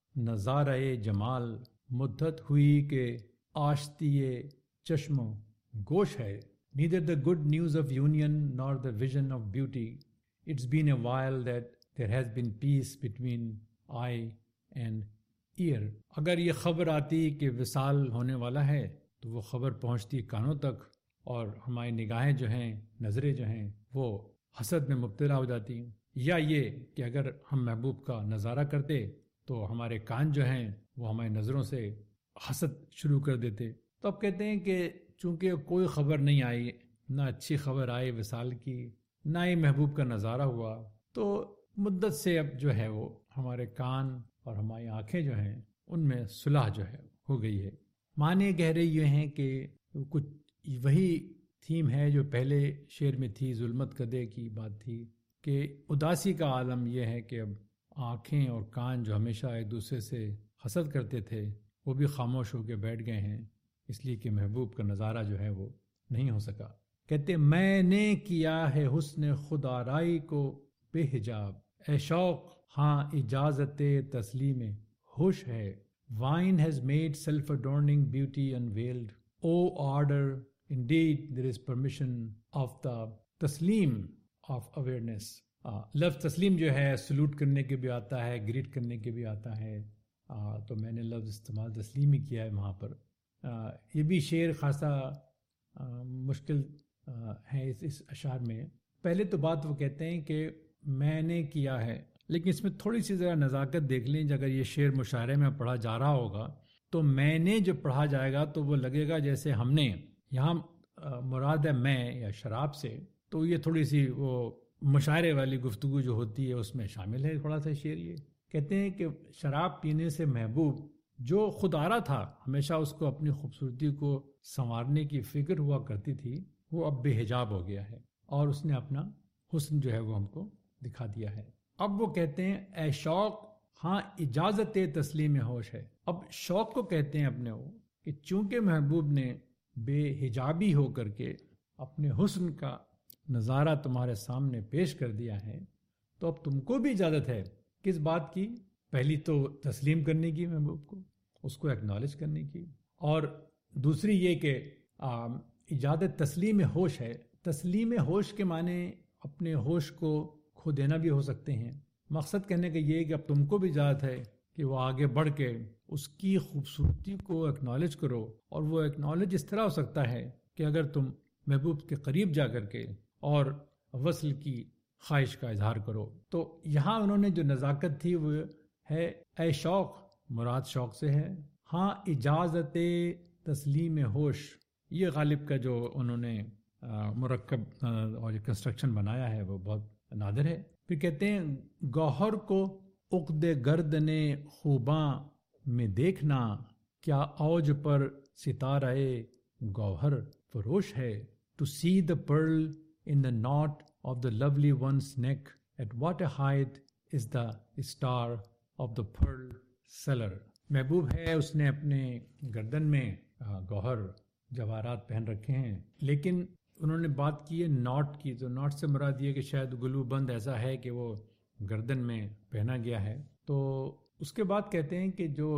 نظارہ جمال، مدت ہوئی کہ آشتی چشم و گوش ہے۔ Neither the good news of union nor the vision of beauty. It's been a while that there has been peace between eye and ear. اگر یہ خبر آتی کہ وصال ہونے والا ہے تو وہ خبر پہنچتی کانوں تک، اور ہماری نگاہیں جو ہیں، نظریں جو ہیں وہ حسد میں مبتلا ہو جاتی، یا یہ کہ اگر ہم محبوب کا نظارہ کرتے تو ہمارے کان جو ہیں وہ ہماری نظروں سے حسد شروع کر دیتے۔ تو اب کہتے ہیں کہ چونکہ کوئی خبر نہیں آئی، نہ اچھی خبر آئی وصال کی، نہ ہی محبوب کا نظارہ ہوا، تو مدت سے اب جو ہے وہ ہمارے کان اور ہماری آنکھیں جو ہیں ان میں صلح جو ہے ہو گئی ہے۔ معنی گہرے یہ ہیں کہ کچھ وہی تھیم ہے جو پہلے شعر میں تھی، ظلمت قدے کی بات تھی کہ اداسی کا عالم یہ ہے کہ اب آنکھیں اور کان جو ہمیشہ ایک دوسرے سے حسد کرتے تھے وہ بھی خاموش ہو کے بیٹھ گئے ہیں، اس لیے کہ محبوب کا نظارہ جو ہے وہ نہیں ہو سکا۔ کہتے میں نے کیا ہے حسن خود آرائی کو بے حجاب، اے شوق ہاں اجازت تسلیم ہوش ہے۔ Wine has made self-adorning beauty unveiled. Oh order, indeed there is permission of the taslim of awareness. آ, لفظ تسلیم جو ہے سلوٹ کرنے کے بھی آتا ہے، گریٹ کرنے کے بھی آتا ہے، آ, تو میں نے لفظ استعمال تسلیم ہی کیا ہے وہاں پر۔ آ, یہ بھی شعر خاصا آ, مشکل آ, ہے اس, اس اشعار میں۔ پہلے تو بات وہ کہتے ہیں کہ میں نے کیا ہے، لیکن اس میں تھوڑی سی ذرا نزاکت دیکھ لیں، اگر یہ شعر مشاعرے میں پڑھا جا رہا ہوگا تو میں نے جو پڑھا جائے گا تو وہ لگے گا جیسے ہم نے، یہاں مراد ہے میں یا شراب سے، تو یہ تھوڑی سی وہ مشاعرے والی گفتگو جو ہوتی ہے اس میں شامل ہے تھوڑا سا شعر. یہ کہتے ہیں کہ شراب پینے سے محبوب جو خود آرا تھا، ہمیشہ اس کو اپنی خوبصورتی کو سنوارنے کی فکر ہوا کرتی تھی، وہ اب بے حجاب ہو گیا ہے اور اس نے اپنا حسن جو ہے وہ ہم کو دکھا دیا ہے. اب وہ کہتے ہیں اے شوق ہاں اجازت تسلیم ہوش ہے. اب شوق کو کہتے ہیں اپنے وہ کہ چونکہ محبوب نے بے حجابی ہو کر کے اپنے حسن کا نظارہ تمہارے سامنے پیش کر دیا ہے، تو اب تم کو بھی اجازت ہے کس بات کی؟ پہلی تو تسلیم کرنے کی محبوب کو، اس کو ایکنالج کرنے کی، اور دوسری یہ کہ اجازت تسلیم ہوش ہے. تسلیم ہوش کے معنی اپنے ہوش کو کھو دینا بھی ہو سکتے ہیں. مقصد کہنے کا یہ ہے کہ اب تم کو بھی اجازت ہے کہ وہ آگے بڑھ کے اس کی خوبصورتی کو ایکنالج کرو، اور وہ ایکنالج اس طرح ہو سکتا ہے کہ اگر تم محبوب کے قریب جا کر کے اور وصل کی خواہش کا اظہار کرو. تو یہاں انہوں نے جو نزاکت تھی وہ ہے اے شوق، مراد شوق سے ہے. ہاں اجازت تسلیم ہوش، یہ غالب کا جو انہوں نے مرکب اور یہ کنسٹرکشن بنایا ہے وہ بہت نادر ہے. پھر کہتے ہیں گوہر کو عقد گردنے خوباں میں دیکھنا، کیا اوج پر ستارہ گوہر فروش ہے. To see the pearl in the knot of the lovely one's neck, at what a height is the star of the pearl seller. محبوب ہے، اس نے اپنے گردن میں گوہر جواہرات پہن رکھے ہیں، لیکن انہوں نے بات کی ہے ناٹ کی. تو ناٹ سے مراد یہ کہ شاید گلو بند ایسا ہے کہ وہ گردن میں پہنا گیا ہے. تو اس کے بعد کہتے ہیں کہ جو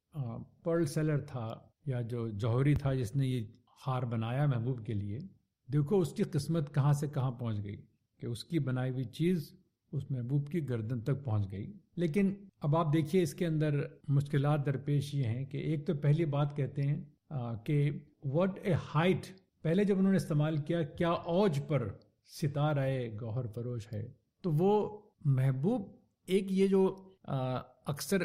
پرل سیلر تھا یا جو جوہری تھا جس نے یہ ہار بنایا محبوب کے لیے، دیکھو اس کی قسمت کہاں سے کہاں پہنچ گئی کہ اس کی بنائی ہوئی چیز اس محبوب کی گردن تک پہنچ گئی. لیکن اب آپ دیکھیے اس کے اندر مشکلات درپیش یہ ہیں کہ ایک تو پہلی بات کہتے ہیں کہ واٹ اے ہائٹ، پہلے جب انہوں نے استعمال کیا کیا اوج پر ستارہ گوہر فروش ہے، تو وہ محبوب ایک یہ جو اکثر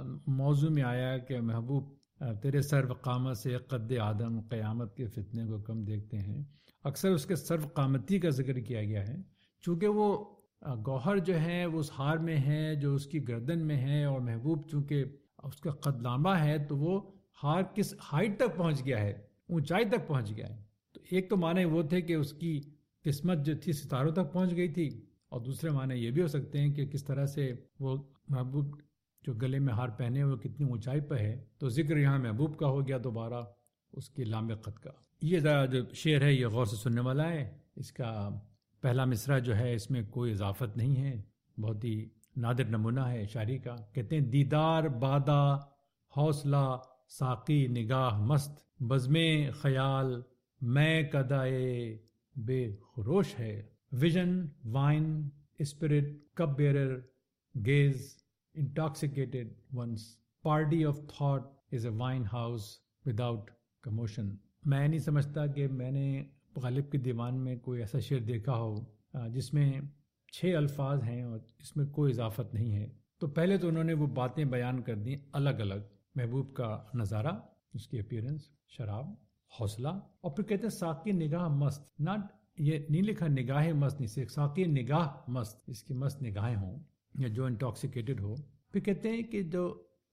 موضوع میں آیا کہ محبوب تیرے سرو قامت سے قد آدم قیامت کے فتنے کو کم دیکھتے ہیں، اکثر اس کے سرو قامتی کا ذکر کیا گیا ہے. چونکہ وہ گوہر جو ہے وہ اس ہار میں ہے جو اس کی گردن میں ہے، اور محبوب چونکہ اس کا قد لمبا ہے تو وہ ہار کس ہائٹ تک پہنچ گیا ہے، اونچائی تک پہنچ گیا ہے. تو ایک تو معنی وہ تھے کہ اس کی قسمت جو تھی ستاروں تک پہنچ گئی تھی، اور دوسرے معنی یہ بھی ہو سکتے ہیں کہ کس طرح سے وہ محبوب جو گلے میں ہار پہنے وہ کتنی اونچائی پہ ہے. تو ذکر یہاں محبوب کا ہو گیا دوبارہ اس کی لامے قد کا. یہ ذرا جو شعر ہے یہ غور سے سننے والا ہے. اس کا پہلا مصرع جو ہے اس میں کوئی اضافت نہیں ہے، بہت ہی نادر نمونہ ہے شاعری کا. کہتے ہیں دیدار بادہ حوصلہ ساقی نگاہ مست، بزمیں خیال میں کدائے بے خروش ہے. Vision wine spirit cup bearer gaze intoxicated once, party of thought is a wine house without commotion. میں نہیں سمجھتا کہ میں نے غالب کے دیوان میں کوئی ایسا شعر دیکھا ہو جس میں چھ الفاظ ہیں اور اس میں کوئی اضافت نہیں ہے. تو پہلے تو انہوں نے وہ باتیں بیان کر دیں الگ الگ، محبوب کا نظارہ، اس کی اپیرنس، شراب، حوصلہ، اور پھر کہتے ہیں ساقی نگاہ مست. ناٹ یہ نہیں لکھا نگاہ مست، نہیں، ساقی نگاہ مست، اس کی مست نگاہیں ہوں یا جو انٹاکسیکیٹڈ ہو. پھر کہتے ہیں کہ جو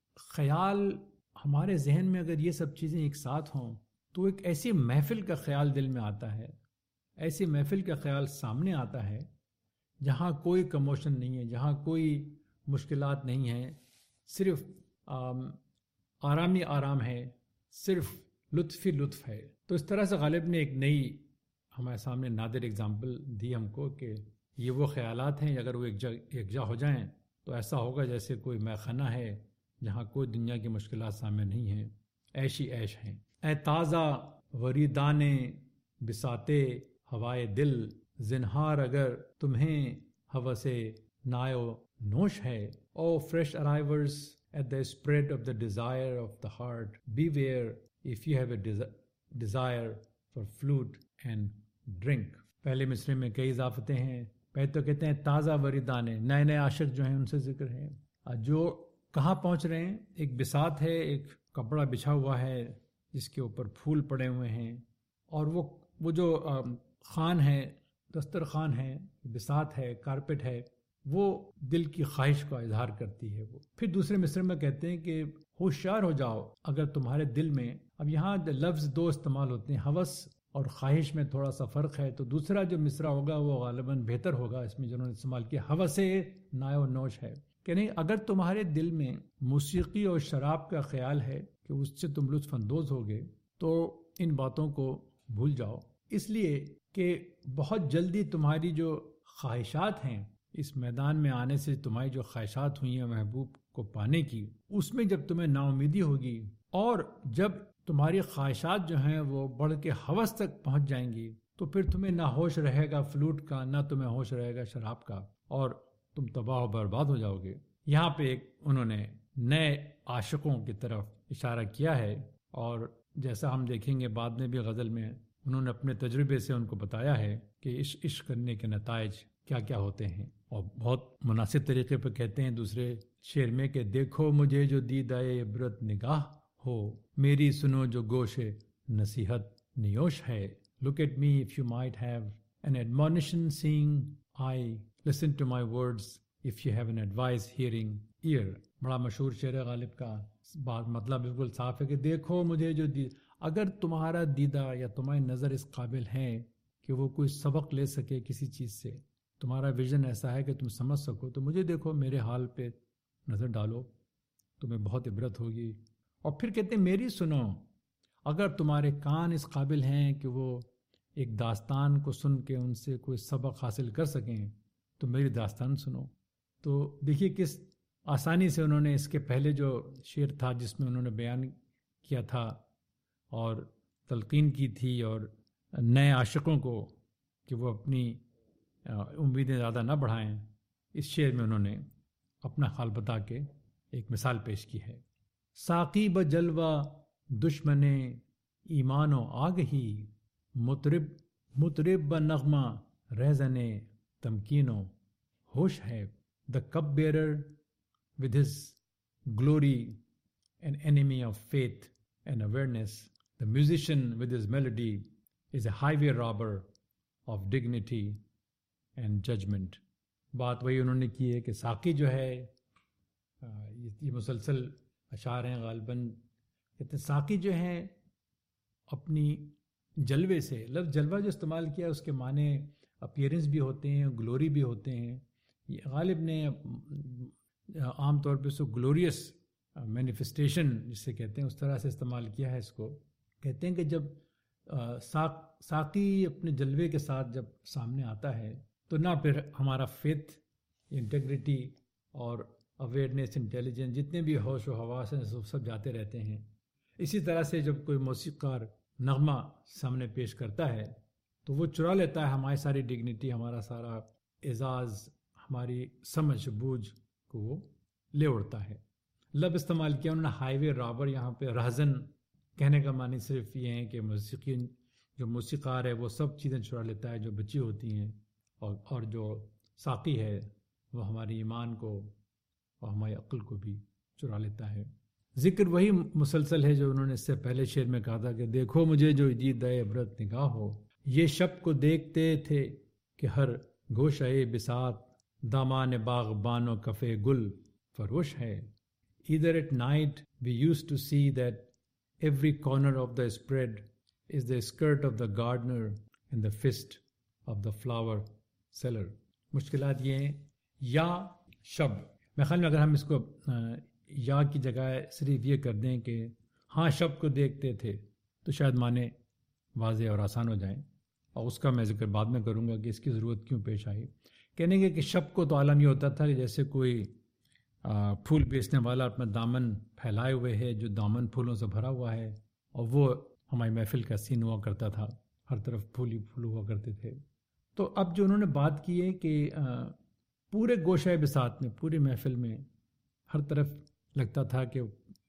خیال ہمارے ذہن میں اگر یہ سب چیزیں ایک ساتھ ہوں تو ایک ایسی محفل کا خیال دل میں آتا ہے، ایسی محفل کا خیال سامنے آتا ہے جہاں کوئی کموشن نہیں ہے، جہاں کوئی مشکلات نہیں ہیں، صرف آرامی آرام ہے، صرف لطف ہی لطف ہے. تو اس طرح سے غالب نے ایک نئی ہمارے سامنے نادر اگزامپل دی ہم کو کہ یہ وہ خیالات ہیں اگر وہ ایک جا ایک جا ہو جائیں تو ایسا ہوگا جیسے کوئی میخانہ ہے جہاں کوئی دنیا کی مشکلات سامنے نہیں ہیں، ایشی عیش ہیں. اے تازہ وریدانے بساتے ہوائے دل، زنہار اگر تمہیں ہوس نایو نوش ہے. O fresh arrivers at the spread of the desire of the heart, beware if you have a desire for float and drink. پہلے مصرے میں کئی اضافتیں ہیں. پہلے تو کہتے ہیں تازہ وریدانے، نئے نئے عاشق جو ہیں ان سے ذکر ہے، جو کہاں پہنچ رہے ہیں. ایک بساط ہے، ایک کپڑا بچھا ہوا ہے جس کے اوپر پھول پڑے ہوئے ہیں، اور وہ وہ جو خان ہے دسترخوان ہے، بساط ہے، کارپٹ ہے، وہ دل کی خواہش کا اظہار کرتی ہے وہ۔ پھر دوسرے مصرع میں کہتے ہیں کہ ہوشیار ہو جاؤ اگر تمہارے دل میں، اب یہاں لفظ دو استعمال ہوتے ہیں، ہوس اور خواہش میں تھوڑا سا فرق ہے، تو دوسرا جو مصرع ہوگا وہ غالباً بہتر ہوگا، اس میں جنہوں نے استعمال کیا ہوس نائے و نوش ہے، کہ نہیں اگر تمہارے دل میں موسیقی اور شراب کا خیال ہے کہ اس سے تم لطف اندوز ہوگے تو ان باتوں کو بھول جاؤ، اس لیے کہ بہت جلدی تمہاری جو خواہشات ہیں، اس میدان میں آنے سے تمہاری جو خواہشات ہوئی ہیں محبوب کو پانے کی، اس میں جب تمہیں نا امیدی ہوگی اور جب تمہاری خواہشات جو ہیں وہ بڑھ کے ہوس تک پہنچ جائیں گی تو پھر تمہیں نہ ہوش رہے گا فلوٹ کا، نہ تمہیں ہوش رہے گا شراب کا، اور تم تباہ و برباد ہو جاؤ گے۔ یہاں پہ ایک انہوں نے نئے عاشقوں کی طرف اشارہ کیا ہے، اور جیسا ہم دیکھیں گے بعد میں بھی غزل میں انہوں نے اپنے تجربے سے ان کو بتایا ہے کہ عشق عشق کرنے کے نتائج کیا کیا ہوتے ہیں، اور بہت مناسب طریقے پہ کہتے ہیں دوسرے شعر میں کہ دیکھو مجھے جو دیدۂ عبرت نگاہ ہو، میری سنو جو گوش نصیحت نیوش ہے۔ Look at me if you might have an admonition seeing eye, listen to my words if you have an advice hearing ear۔ بڑا مشہور شعر غالب کا بات مطلب بالکل صاف ہے کہ دیکھو مجھے جو دی... اگر تمہارا دیدہ یا تمہاری نظر اس قابل ہے کہ وہ کوئی سبق لے سکے کسی چیز سے، تمہارا ویژن ایسا ہے کہ تم سمجھ سکو، تو مجھے دیکھو، میرے حال پہ نظر ڈالو، تمہیں بہت عبرت ہوگی۔ اور پھر کہتے ہیں میری سنو، اگر تمہارے کان اس قابل ہیں کہ وہ ایک داستان کو سن کے ان سے کوئی سبق حاصل کر سکیں تو میری داستان سنو۔ تو دیکھیے کس آسانی سے انہوں نے اس کے پہلے جو شعر تھا جس میں انہوں نے بیان کیا تھا اور تلقین کی تھی اور نئے عاشقوں کو کہ وہ اپنی امیدیں زیادہ نہ بڑھائیں، اس شعر میں انہوں نے اپنا حال بتا کے ایک مثال پیش کی ہے۔ ساقی بجلوہ دشمن ایمان و آگہی، مطرب مطرب بنغمہ رہزن تمکین و ہوش ہے۔ The cup-bearer with his glory, an enemy of faith and awareness. The musician with his melody is a highway robber of dignity and judgment. بات وہی انہوں نے کی ہے کہ ساقی جو ہے، یہ مسلسل اشعار ہیں غالباً، کہتے ہیں ساقی جو ہیں اپنی جلوے سے، لفظ جلوہ جو استعمال کیا اس کے معنی اپیرنس بھی ہوتے ہیں، گلوری بھی ہوتے ہیں۔ یہ غالب نے عام طور پہ اس کو گلوریس مینیفیسٹیشن جسے کہتے ہیں اس طرح سے استعمال کیا ہے اس کو۔ کہتے ہیں کہ جب ساق ساقی اپنے جلوے کے ساتھ جب سامنے آتا ہے تو نہ پھر ہمارا فیتھ، انٹیگریٹی اور اویئرنیس، انٹیلیجنس، جتنے بھی ہوش و حواس ہیں سب جاتے رہتے ہیں۔ اسی طرح سے جب کوئی موسیقار نغمہ سامنے پیش کرتا ہے تو وہ چرا لیتا ہے ہماری ساری ڈگنیٹی، ہمارا سارا اعزاز، ہماری سمجھ بوجھ کو وہ لے اڑتا ہے۔ لب استعمال کیا انہوں نے ہائی وے رابر، یہاں پہ رہزن کہنے کا معنی صرف یہ ہے کہ موسیقی جو موسیقار ہے وہ سب چیزیں چرا لیتا ہے جو بچی ہوتی ہیں، اور اور جو ساقی ہے وہ ہماری ایمان کو اور ہماری عقل کو بھی چرا لیتا ہے۔ ذکر وہی مسلسل ہے جو انہوں نے اس سے پہلے شعر میں کہا تھا کہ دیکھو مجھے جو دیدۂ عبرت نگاہ ہو، یہ شب کو دیکھتے تھے کہ ہر گوشۂ بساط دامان باغبان و کف گل فروش ہے۔ Either at night we used to see that every corner of the spread is the skirt of the gardener and the fist of the flower seller۔ مشکلات یہ ہیں یا شب، میں خیال میں اگر ہم اس کو یا کی جگہ صرف یہ کر دیں کہ ہاں شب کو دیکھتے تھے تو شاید معنی واضح اور آسان ہو جائیں، اور اس کا میں ذکر بعد میں کروں گا کہ اس کی ضرورت کیوں پیش آئی۔ کہنے گے کہ شب کو تو عالم یہ ہوتا تھا کہ جیسے کوئی پھول بیچنے والا اپنا دامن پھیلائے ہوئے ہے، جو دامن پھولوں سے بھرا ہوا ہے، اور وہ ہماری محفل کا سین ہوا کرتا تھا، ہر طرف پھول ہی پھول ہوا کرتے تھے۔ تو اب جو انہوں نے بات کی ہے کہ پورے گوشۂ بساط میں، پوری محفل میں ہر طرف لگتا تھا کہ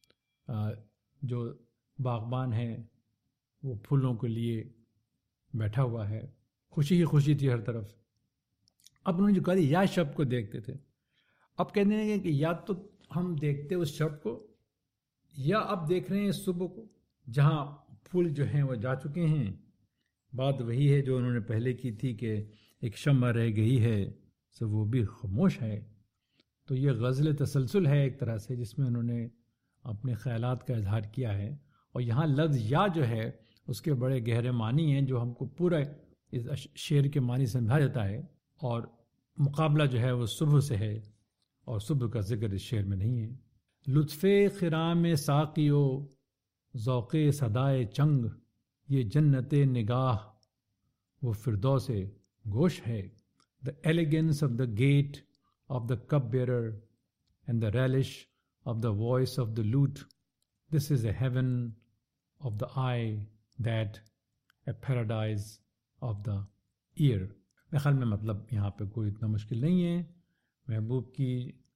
جو باغبان ہے وہ پھولوں کے لیے بیٹھا ہوا ہے، خوشی ہی خوشی تھی ہر طرف۔ اب انہوں نے جو کہا یا شب کو دیکھتے تھے، اب کہنے لگے کہ یا تو ہم دیکھتے اس شب کو، یا اب دیکھ رہے ہیں صبح کو جہاں پھول جو ہیں وہ جا چکے ہیں۔ بات وہی ہے جو انہوں نے پہلے کی تھی کہ ایک شمع رہ گئی ہے سو وہ بھی خاموش ہے. تو یہ غزل تسلسل ہے ایک طرح سے، جس میں انہوں نے اپنے خیالات کا اظہار کیا ہے. اور یہاں لفظ یا جو ہے اس کے بڑے گہرے معنی ہیں جو ہم کو پورا اس شعر کے معنی سمجھا جاتا ہے. اور مقابلہ جو ہے وہ صبح سے ہے، اور صبح کا ذکر اس شعر میں نہیں ہے. لطف خرام ساقی و ذوق صدائے چنگ، یہ جنت نگاہ وہ فردوس گوش ہے. The elegance of the gait of the cupbearer and the relish of the voice of the lute, this is a heaven of the eye, that a paradise of the ear. میرے خیال میں مطلب یہاں پہ کوئی اتنا مشکل نہیں ہے. محبوب کی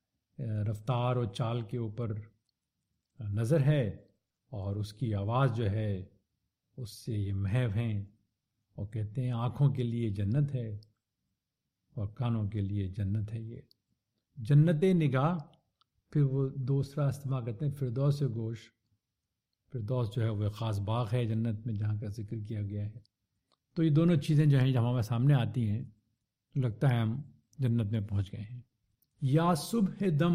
رفتار اور چال کے اوپر نظر ہے، اور اس کی آواز جو ہے اس سے یہ محو ہیں، اور کہتے ہیں آنکھوں کے لیے جنت ہے اور کانوں کے لیے جنت ہے. یہ جنت نگاہ. پھر وہ دوسرا استعمال کرتے ہیں فردوس گوش. فردوس جو ہے وہ خاص باغ ہے جنت میں جہاں کا ذکر کیا گیا ہے. تو یہ دونوں چیزیں جو ہیں جب ہمارے سامنے آتی ہیں تو لگتا ہے ہم جنت میں پہنچ گئے ہیں. یا صبح دم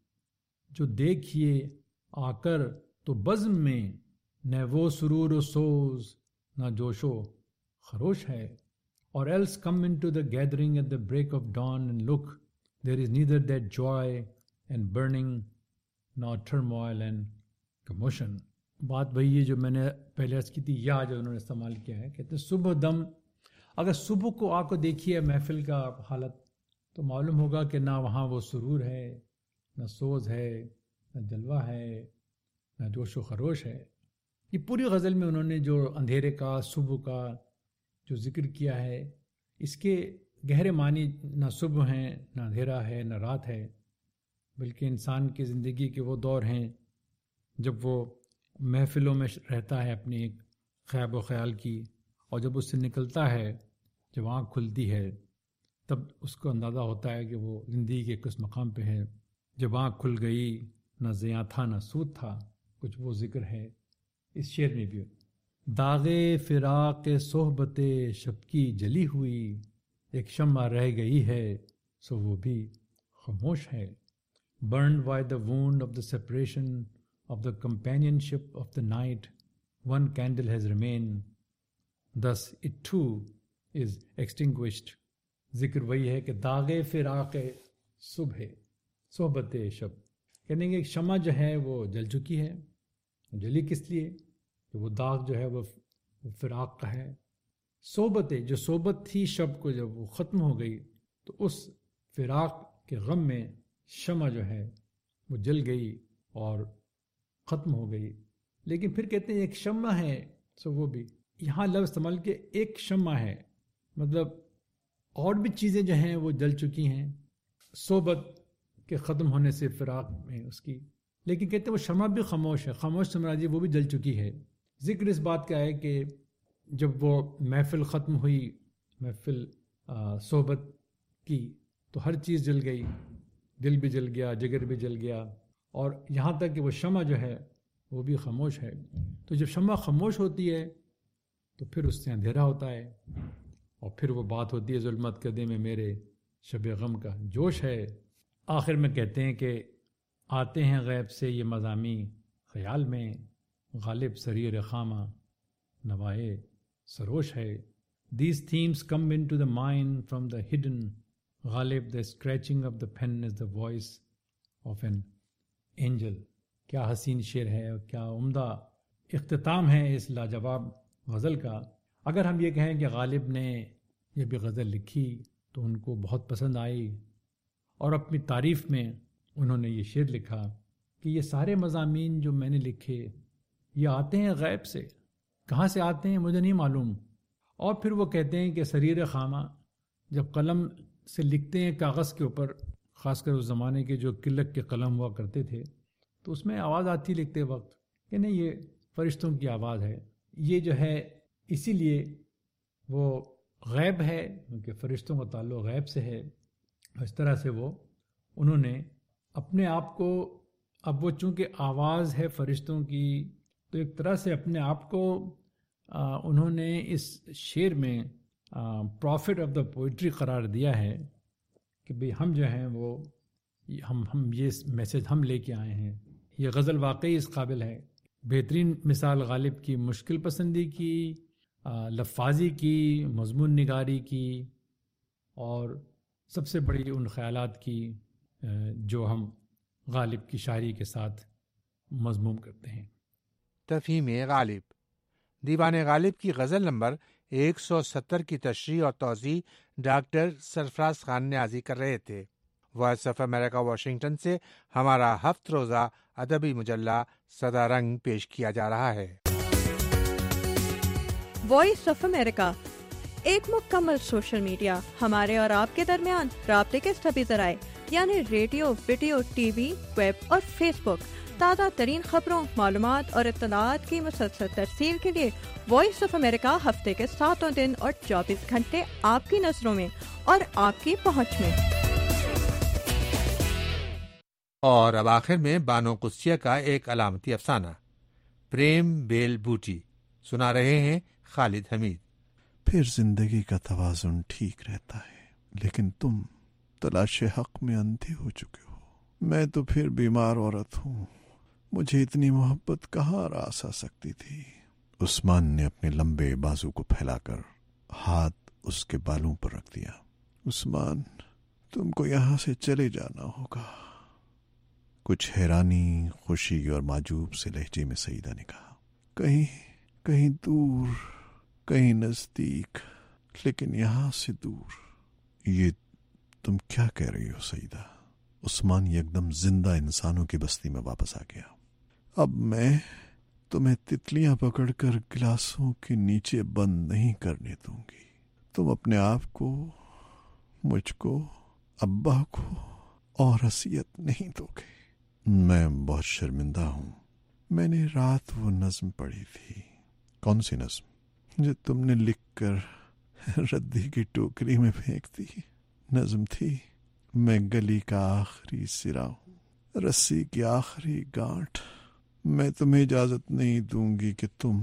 جو دیکھیے آ کر تو بزم میں، نہ وہ سرور و سوز نہ جوش و خروش ہے. Or else come into the gathering at the break of dawn and look, there is neither that joy and burning nor turmoil and commotion. بات وہی ہے جو میں نے پہلے عرض کی تھی، یا جو انہوں نے استعمال کیا ہے. کہتے ہیں صبح دم، اگر صبح کو آ کو دیکھیے محفل کا حالت تو معلوم ہوگا کہ نہ وہاں وہ سرور ہے، نہ سوز ہے، نہ جلوہ ہے، نہ جوش و خروش ہے. یہ پوری غزل میں انہوں نے جو اندھیرے کا، صبح کا جو ذکر کیا ہے، اس کے گہرے معنی نہ صبح ہیں، نہ اندھیرا ہے، نہ رات ہے، بلکہ انسان کی زندگی کے وہ دور ہیں جب وہ محفلوں میں رہتا ہے اپنی ایک خیال و خیال کی، اور جب اس سے نکلتا ہے، جب آنکھ کھلتی ہے، تب اس کو اندازہ ہوتا ہے کہ وہ زندگی کے کس مقام پہ ہے. جب آنکھ کھل گئی نہ زیاں تھا نہ سود تھا، کچھ وہ ذکر ہے اس شعر میں بھی. داغے فراق صحبت شب کی جلی ہوئی، ایک شمع رہ گئی ہے سو وہ بھی خاموش ہے. Burned by the wound of the separation of the companionship of the night, one candle has remained, thus it too is extinguished. ذکر وہی ہے کہ داغے فراق صبح صحبت شب، کہنے کہ ایک شمع جو ہے وہ جل چکی ہے. جلی کس لیے؟ کہ وہ داغ جو ہے وہ فراق کا ہے. صحبت جو صحبت تھی شب کو جب وہ ختم ہو گئی تو اس فراق کے غم میں شمع جو ہے وہ جل گئی اور ختم ہو گئی. لیکن پھر کہتے ہیں ایک شمع ہے سو وہ بھی، یہاں لفظ استعمال کہ ایک شمع ہے، مطلب اور بھی چیزیں جو ہیں وہ جل چکی ہیں صحبت کے ختم ہونے سے، فراق میں اس کی. لیکن کہتے ہیں وہ شمع بھی خاموش ہے. خاموش سے مراد وہ بھی جل چکی ہے. ذکر اس بات کا ہے کہ جب وہ محفل ختم ہوئی، محفل صحبت کی، تو ہر چیز جل گئی، دل بھی جل گیا، جگر بھی جل گیا، اور یہاں تک کہ وہ شمع جو ہے وہ بھی خاموش ہے. تو جب شمع خاموش ہوتی ہے تو پھر اس سے اندھیرا ہوتا ہے، اور پھر وہ بات ہوتی ہے ظلمت قدے میں میرے شب غم کا جوش ہے. آخر میں کہتے ہیں کہ آتے ہیں غیب سے یہ مضامی خیال میں، غالب سریر خامہ نوائے سروش ہے. These themes come into the mind from the hidden. Ghalib the scratching of the pen is the voice of an angel. کیا حسین شعر ہے اور کیا عمدہ اختتام ہے اس لاجواب غزل کا. اگر ہم یہ کہیں کہ غالب نے یہ بھی غزل لکھی تو ان کو بہت پسند آئی، اور اپنی تعریف میں انہوں نے یہ شعر لکھا کہ یہ سارے مضامین جو میں نے لکھے یہ آتے ہیں غیب سے. کہاں سے آتے ہیں مجھے نہیں معلوم. اور پھر وہ کہتے ہیں کہ سریر خامہ، جب قلم سے لکھتے ہیں کاغذ کے اوپر، خاص کر اس زمانے کے جو قلت کے قلم ہوا کرتے تھے، تو اس میں آواز آتی لکھتے وقت کہ نہیں یہ فرشتوں کی آواز ہے. یہ جو ہے اسی لیے وہ غیب ہے، کیونکہ فرشتوں کا تعلق غیب سے ہے. اس طرح سے وہ انہوں نے اپنے آپ کو، اب وہ چونکہ آواز ہے فرشتوں کی، تو ایک طرح سے اپنے آپ کو آ, انہوں نے اس شعر میں پروفٹ آف دا پوئٹری قرار دیا ہے کہ بھئی ہم جو ہیں وہ ہم ہم یہ میسج ہم لے کے آئے ہیں. یہ غزل واقعی اس قابل ہے. بہترین مثال غالب کی مشکل پسندی کی، لفاظی کی، مضمون نگاری کی، اور سب سے بڑی ان خیالات کی جو ہم غالب کی شاعری کے ساتھ مضموم کرتے ہیں. تفہیم غالب. دیوان غالب کی غزل نمبر ایک سو ستر کی تشریح اور توضیح ڈاکٹر سرفراز خان نیازی کر رہے تھے. وائس آف امریکہ واشنگٹن سے ہمارا ہفت روزہ ادبی مجلہ صدا رنگ پیش کیا جا رہا ہے. وائس آف امریکہ ایک مکمل سوشل میڈیا، ہمارے اور آپ کے درمیان رابطے کے سبھی ذرائع یعنی radio, video, TV, web اور فیس بک. تازہ ترین خبروں، معلومات اور اطلاعات کی مسلسل ترسیل کے لیے وائس آف امریکہ ہفتے کے ساتوں دن اور چوبیس گھنٹے آپ کی نظروں میں اور آپ کی پہنچ میں. اور اب آخر میں بانو قدسیہ کا ایک علامتی افسانہ، پریم بیل بوٹی، سنا رہے ہیں خالد حمید. پھر زندگی کا توازن ٹھیک رہتا ہے، لیکن تم تلاش حق میں اندھے ہو چکے ہو. میں تو پھر بیمار عورت ہوں، مجھے اتنی محبت کہاں راس آ سکتی تھی. عثمان نے اپنے لمبے بازو کو پھیلا کر ہاتھ اس کے بالوں پر رکھ دیا. عثمان، تم کو یہاں سے چلے جانا ہوگا. کچھ حیرانی، خوشی اور معجوب سے لہجے میں سعیدہ نے کہا، کہیں کہیں دور، کہیں نزدیک، لیکن یہاں سے دور. یہ تم کیا کہہ رہی ہو سعیدہ؟ عثمان یکدم زندہ انسانوں کی بستی میں واپس آ گیا. اب میں تمہیں تتلیاں پکڑ کر گلاسوں کے نیچے بند نہیں کرنے دوں گی. تم اپنے آپ کو، مجھ کو، ابا کو اور اذیت نہیں دو گے. میں بہت شرمندہ ہوں. میں نے رات وہ نظم پڑھی تھی. کون سی نظم؟ جو تم نے لکھ کر ردی کی ٹوکری میں پھینک دی. نظم تھی، میں گلی کا آخری سرا ہوں، رسی کی آخری گانٹھ. میں تمہیں اجازت نہیں دوں گی کہ تم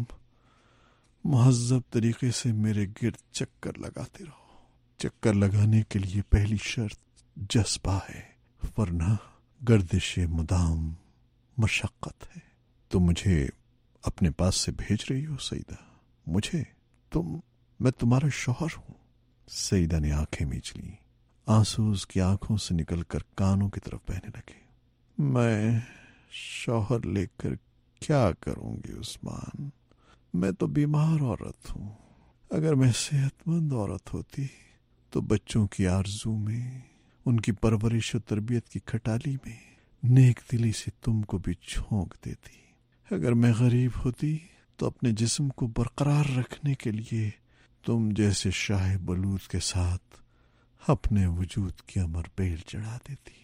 مہذب طریقے سے میرے گرد چکر لگاتے رہو. چکر لگانے کے لیے پہلی شرط جذبہ ہے، ورنہ گردش مدام مشقت ہے. تم مجھے اپنے پاس سے بھیج رہی ہو سعیدہ؟ مجھے؟ تم؟ میں تمہارا شوہر ہوں. سعیدہ نے آنکھیں میچ لیں. آنسو اس کی آنکھوں سے نکل کر کانوں کی طرف بہنے لگے. میں شوہر لے کر کیا کروں گی عثمان؟ میں تو بیمار عورت ہوں. اگر میں صحت مند عورت ہوتی تو بچوں کی آرزو میں، ان کی پرورش و تربیت کی کھٹالی میں نیک دلی سے تم کو بھی جھونک دیتی. اگر میں غریب ہوتی تو اپنے جسم کو برقرار رکھنے کے لیے تم جیسے شاہ بلوط کے ساتھ اپنے وجود کی امر بیل چڑھا دیتی.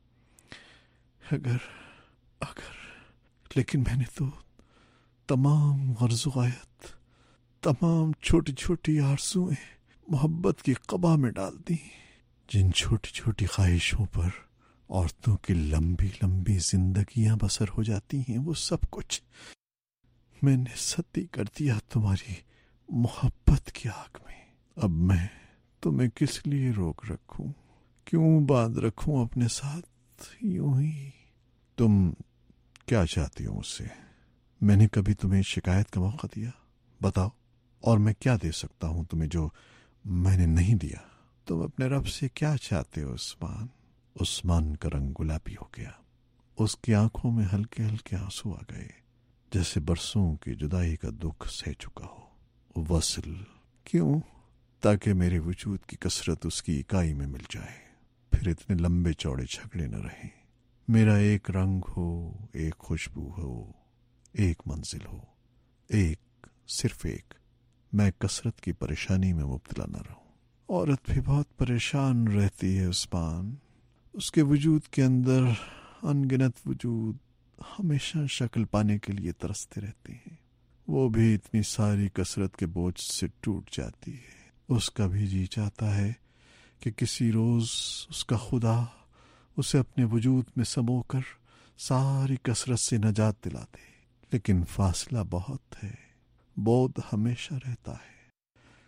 اگر اگر لیکن میں نے تو تمام غرض و غایت، تمام چھوٹی چھوٹی آرزوئیں محبت کی قبا میں ڈال دی. جن چھوٹی چھوٹی خواہشوں پر عورتوں کی لمبی لمبی زندگیاں بسر ہو جاتی ہیں، وہ سب کچھ میں نے ستی کر دیا تمہاری محبت کی آگ میں. اب میں تمہیں کس لیے روک رکھوں؟ کیوں باندھ رکھوں اپنے ساتھ یوں ہی؟ تم کیا چاہتی ہو مجھ سے؟ میں نے کبھی تمہیں شکایت کا موقع دیا؟ بتاؤ، اور میں کیا دے سکتا ہوں تمہیں جو میں نے نہیں دیا؟ تم اپنے رب سے کیا چاہتے ہو عثمان؟ عثمان کا رنگ گلابی ہو گیا. اس کی آنکھوں میں ہلکے ہلکے آنسو آ گئے، جیسے برسوں کی جدائی کا دکھ سہ چکا ہو. وصل کیوں؟ تاکہ میرے وجود کی کثرت اس کی اکائی میں مل جائے، پھر اتنے لمبے چوڑے جھگڑے نہ رہیں. میرا ایک رنگ ہو، ایک خوشبو ہو، ایک منزل ہو، ایک، صرف ایک. میں کثرت کی پریشانی میں مبتلا نہ رہوں. عورت بھی بہت پریشان رہتی ہے عثمان. اس کے وجود کے اندر ان گنت وجود ہمیشہ شکل پانے کے لیے ترستے رہتے ہیں. وہ بھی اتنی ساری کثرت کے بوجھ سے ٹوٹ جاتی ہے. اس کا بھی جی چاہتا ہے کہ کسی روز اس کا خدا اسے اپنے وجود میں سمو کر ساری کثرت سے نجات دلا دے، لیکن فاصلہ بہت ہے. بودھ ہمیشہ رہتا ہے.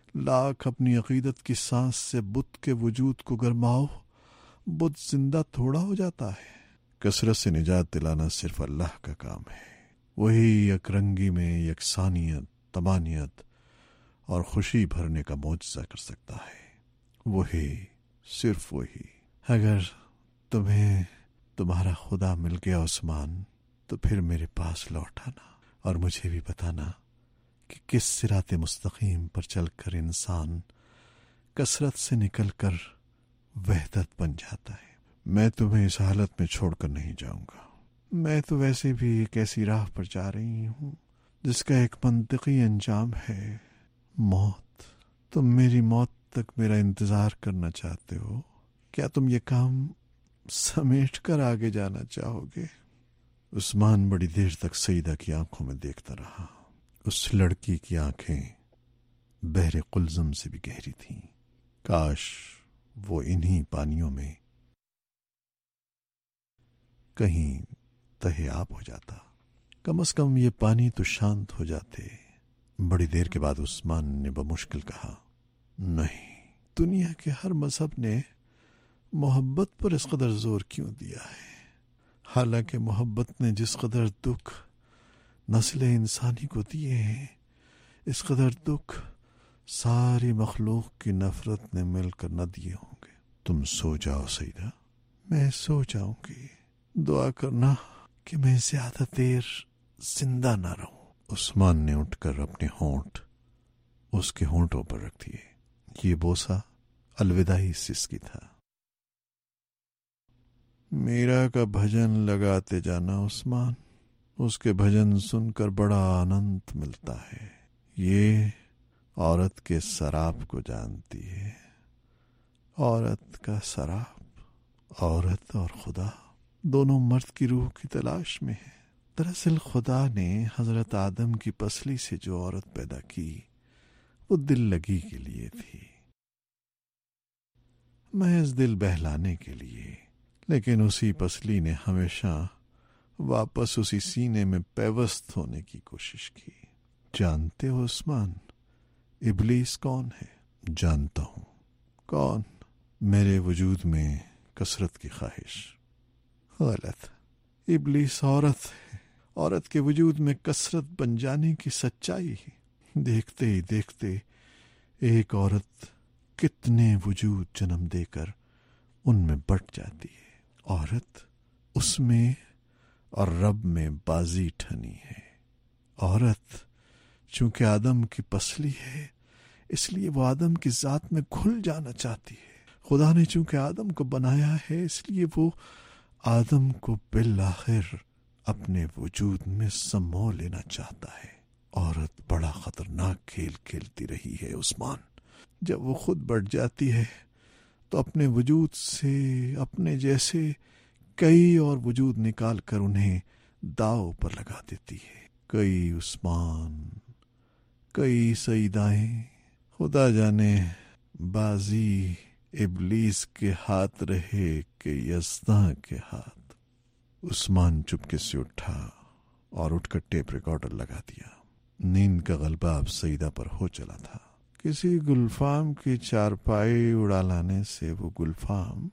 لاکھ اپنی عقیدت کی سانس سے بت کے وجود کو گرماؤ، بت زندہ تھوڑا ہو جاتا ہے۔ کثرت سے نجات دلانا صرف اللہ کا کام ہے۔ وہی یک رنگی میں یکسانیت، تمانیت اور خوشی بھرنے کا معجزہ کر سکتا ہے۔ وہی، صرف وہی۔ اگر تمہیں تمہارا خدا مل گیا عثمان، تو پھر میرے پاس لوٹ آنا اور مجھے بھی بتانا کہ کس صراط مستقیم پر چل کر انسان کثرت سے نکل کر وحدت بن جاتا ہے۔ میں تمہیں اس حالت میں چھوڑ کر نہیں جاؤں گا۔ میں تو ویسے بھی ایک ایسی راہ پر جا رہی ہوں جس کا ایک منطقی انجام ہے، موت۔ تم میری موت تک میرا انتظار کرنا چاہتے ہو؟ کیا تم یہ کام سمیٹ کر آگے جانا چاہو گے؟ عثمان بڑی دیر تک سیدہ کی آنکھوں میں دیکھتا رہا۔ اس لڑکی کی آنکھیں بحر قلزم سے بھی گہری تھیں۔ کاش وہ انہی پانیوں میں کہیں تہے آب ہو جاتا، کم از کم یہ پانی تو شانت ہو جاتے۔ بڑی دیر کے بعد عثمان نے بمشکل کہا، نہیں، دنیا کے ہر مذہب نے محبت پر اس قدر زور کیوں دیا ہے؟ حالانکہ محبت نے جس قدر دکھ نسل انسانی کو دیے ہیں، اس قدر دکھ ساری مخلوق کی نفرت نے مل کر نہ دیے ہوں گے۔ تم سو جاؤ سیدہ، میں سو جاؤں گی۔ دعا کرنا کہ میں زیادہ دیر زندہ نہ رہوں۔ عثمان نے اٹھ کر اپنے ہونٹ اس کے ہونٹوں پر رکھ دیے۔ یہ بوسہ الوداعی سسکی تھا۔ میرا کا بھجن لگاتے جانا عثمان، اس کے بھجن سن کر بڑا آنند ملتا ہے۔ یہ عورت کے سراب کو جانتی ہے، عورت کا سراب۔ عورت اور خدا دونوں مرد کی روح کی تلاش میں ہیں۔ دراصل خدا نے حضرت آدم کی پسلی سے جو عورت پیدا کی، وہ دل لگی کے لیے تھی، محض دل بہلانے کے لیے، لیکن اسی پسلی نے ہمیشہ واپس اسی سینے میں پیوست ہونے کی کوشش کی۔ جانتے ہو عثمان، ابلیس کون ہے؟ جانتا ہوں۔ کون؟ میرے وجود میں کثرت کی خواہش۔ غلط، ابلیس عورت ہے، عورت کے وجود میں کثرت بن جانے کی سچائی۔ دیکھتے ہی دیکھتے ایک عورت کتنے وجود جنم دے کر ان میں بٹ جاتی ہے۔ عورت اس میں اور رب میں بازی ٹھنی ہے۔ عورت چونکہ آدم کی پسلی ہے، اس لیے وہ آدم کی ذات میں گھل جانا چاہتی ہے۔ خدا نے چونکہ آدم کو بنایا ہے، اس لیے وہ آدم کو بالآخر اپنے وجود میں سمو لینا چاہتا ہے۔ عورت بڑا خطرناک کھیل کھیلتی رہی ہے عثمان۔ جب وہ خود بڑھ جاتی ہے تو اپنے وجود سے اپنے جیسے کئی اور وجود نکال کر انہیں داؤ پر لگا دیتی ہے۔ کئی عثمان، کئی سیدائیں، خدا جانے بازی ابلیس کے ہاتھ رہے کہ یزداں کے ہاتھ۔ عثمان چپکے سے اٹھا اور اٹھ کر ٹیپ ریکارڈر لگا دیا۔ نیند کا غلبہ اب سیدہ پر ہو چلا تھا۔ کسی گلفام کی چارپائی اڑا لانے سے وہ گلفام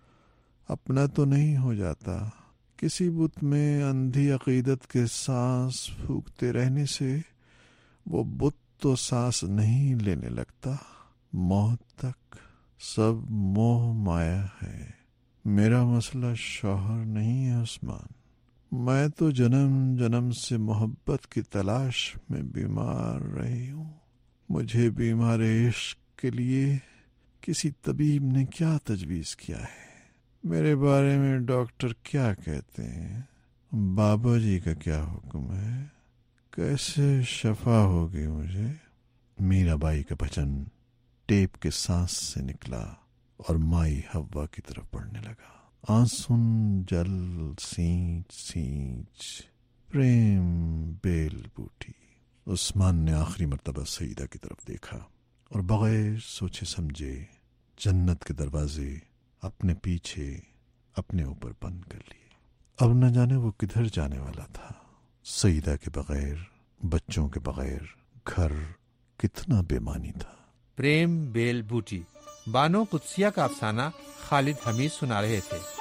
اپنا تو نہیں ہو جاتا۔ کسی بت میں اندھی عقیدت کے سانس پھونکتے رہنے سے وہ بت تو سانس نہیں لینے لگتا۔ موت تک سب موہ مایا ہے۔ میرا مسئلہ شوہر نہیں ہے عثمان، میں تو جنم جنم سے محبت کی تلاش میں بیمار رہی ہوں۔ مجھے بیمار عشق کے لیے کسی طبیب نے کیا تجویز کیا ہے؟ میرے بارے میں ڈاکٹر کیا کہتے ہیں؟ بابا جی کا کیا حکم ہے؟ کیسے شفا ہوگی مجھے؟ میرا بائی کا بچن ٹیپ کے سانس سے نکلا اور مائی ہوا کی طرف بڑھنے لگا۔ آنسن جل سینچ سینچ پریم بیل بوٹی۔ عثمان نے آخری مرتبہ سیدہ کی طرف دیکھا اور بغیر سوچے سمجھے جنت کے دروازے اپنے پیچھے اپنے اوپر بند کر لیے۔ اب نہ جانے وہ کدھر جانے والا تھا۔ سیدہ کے بغیر، بچوں کے بغیر گھر کتنا بے معنی تھا۔ پریم بیل بوٹی۔ بانو قدسیہ کا افسانہ خالد حمید سنا رہے تھے۔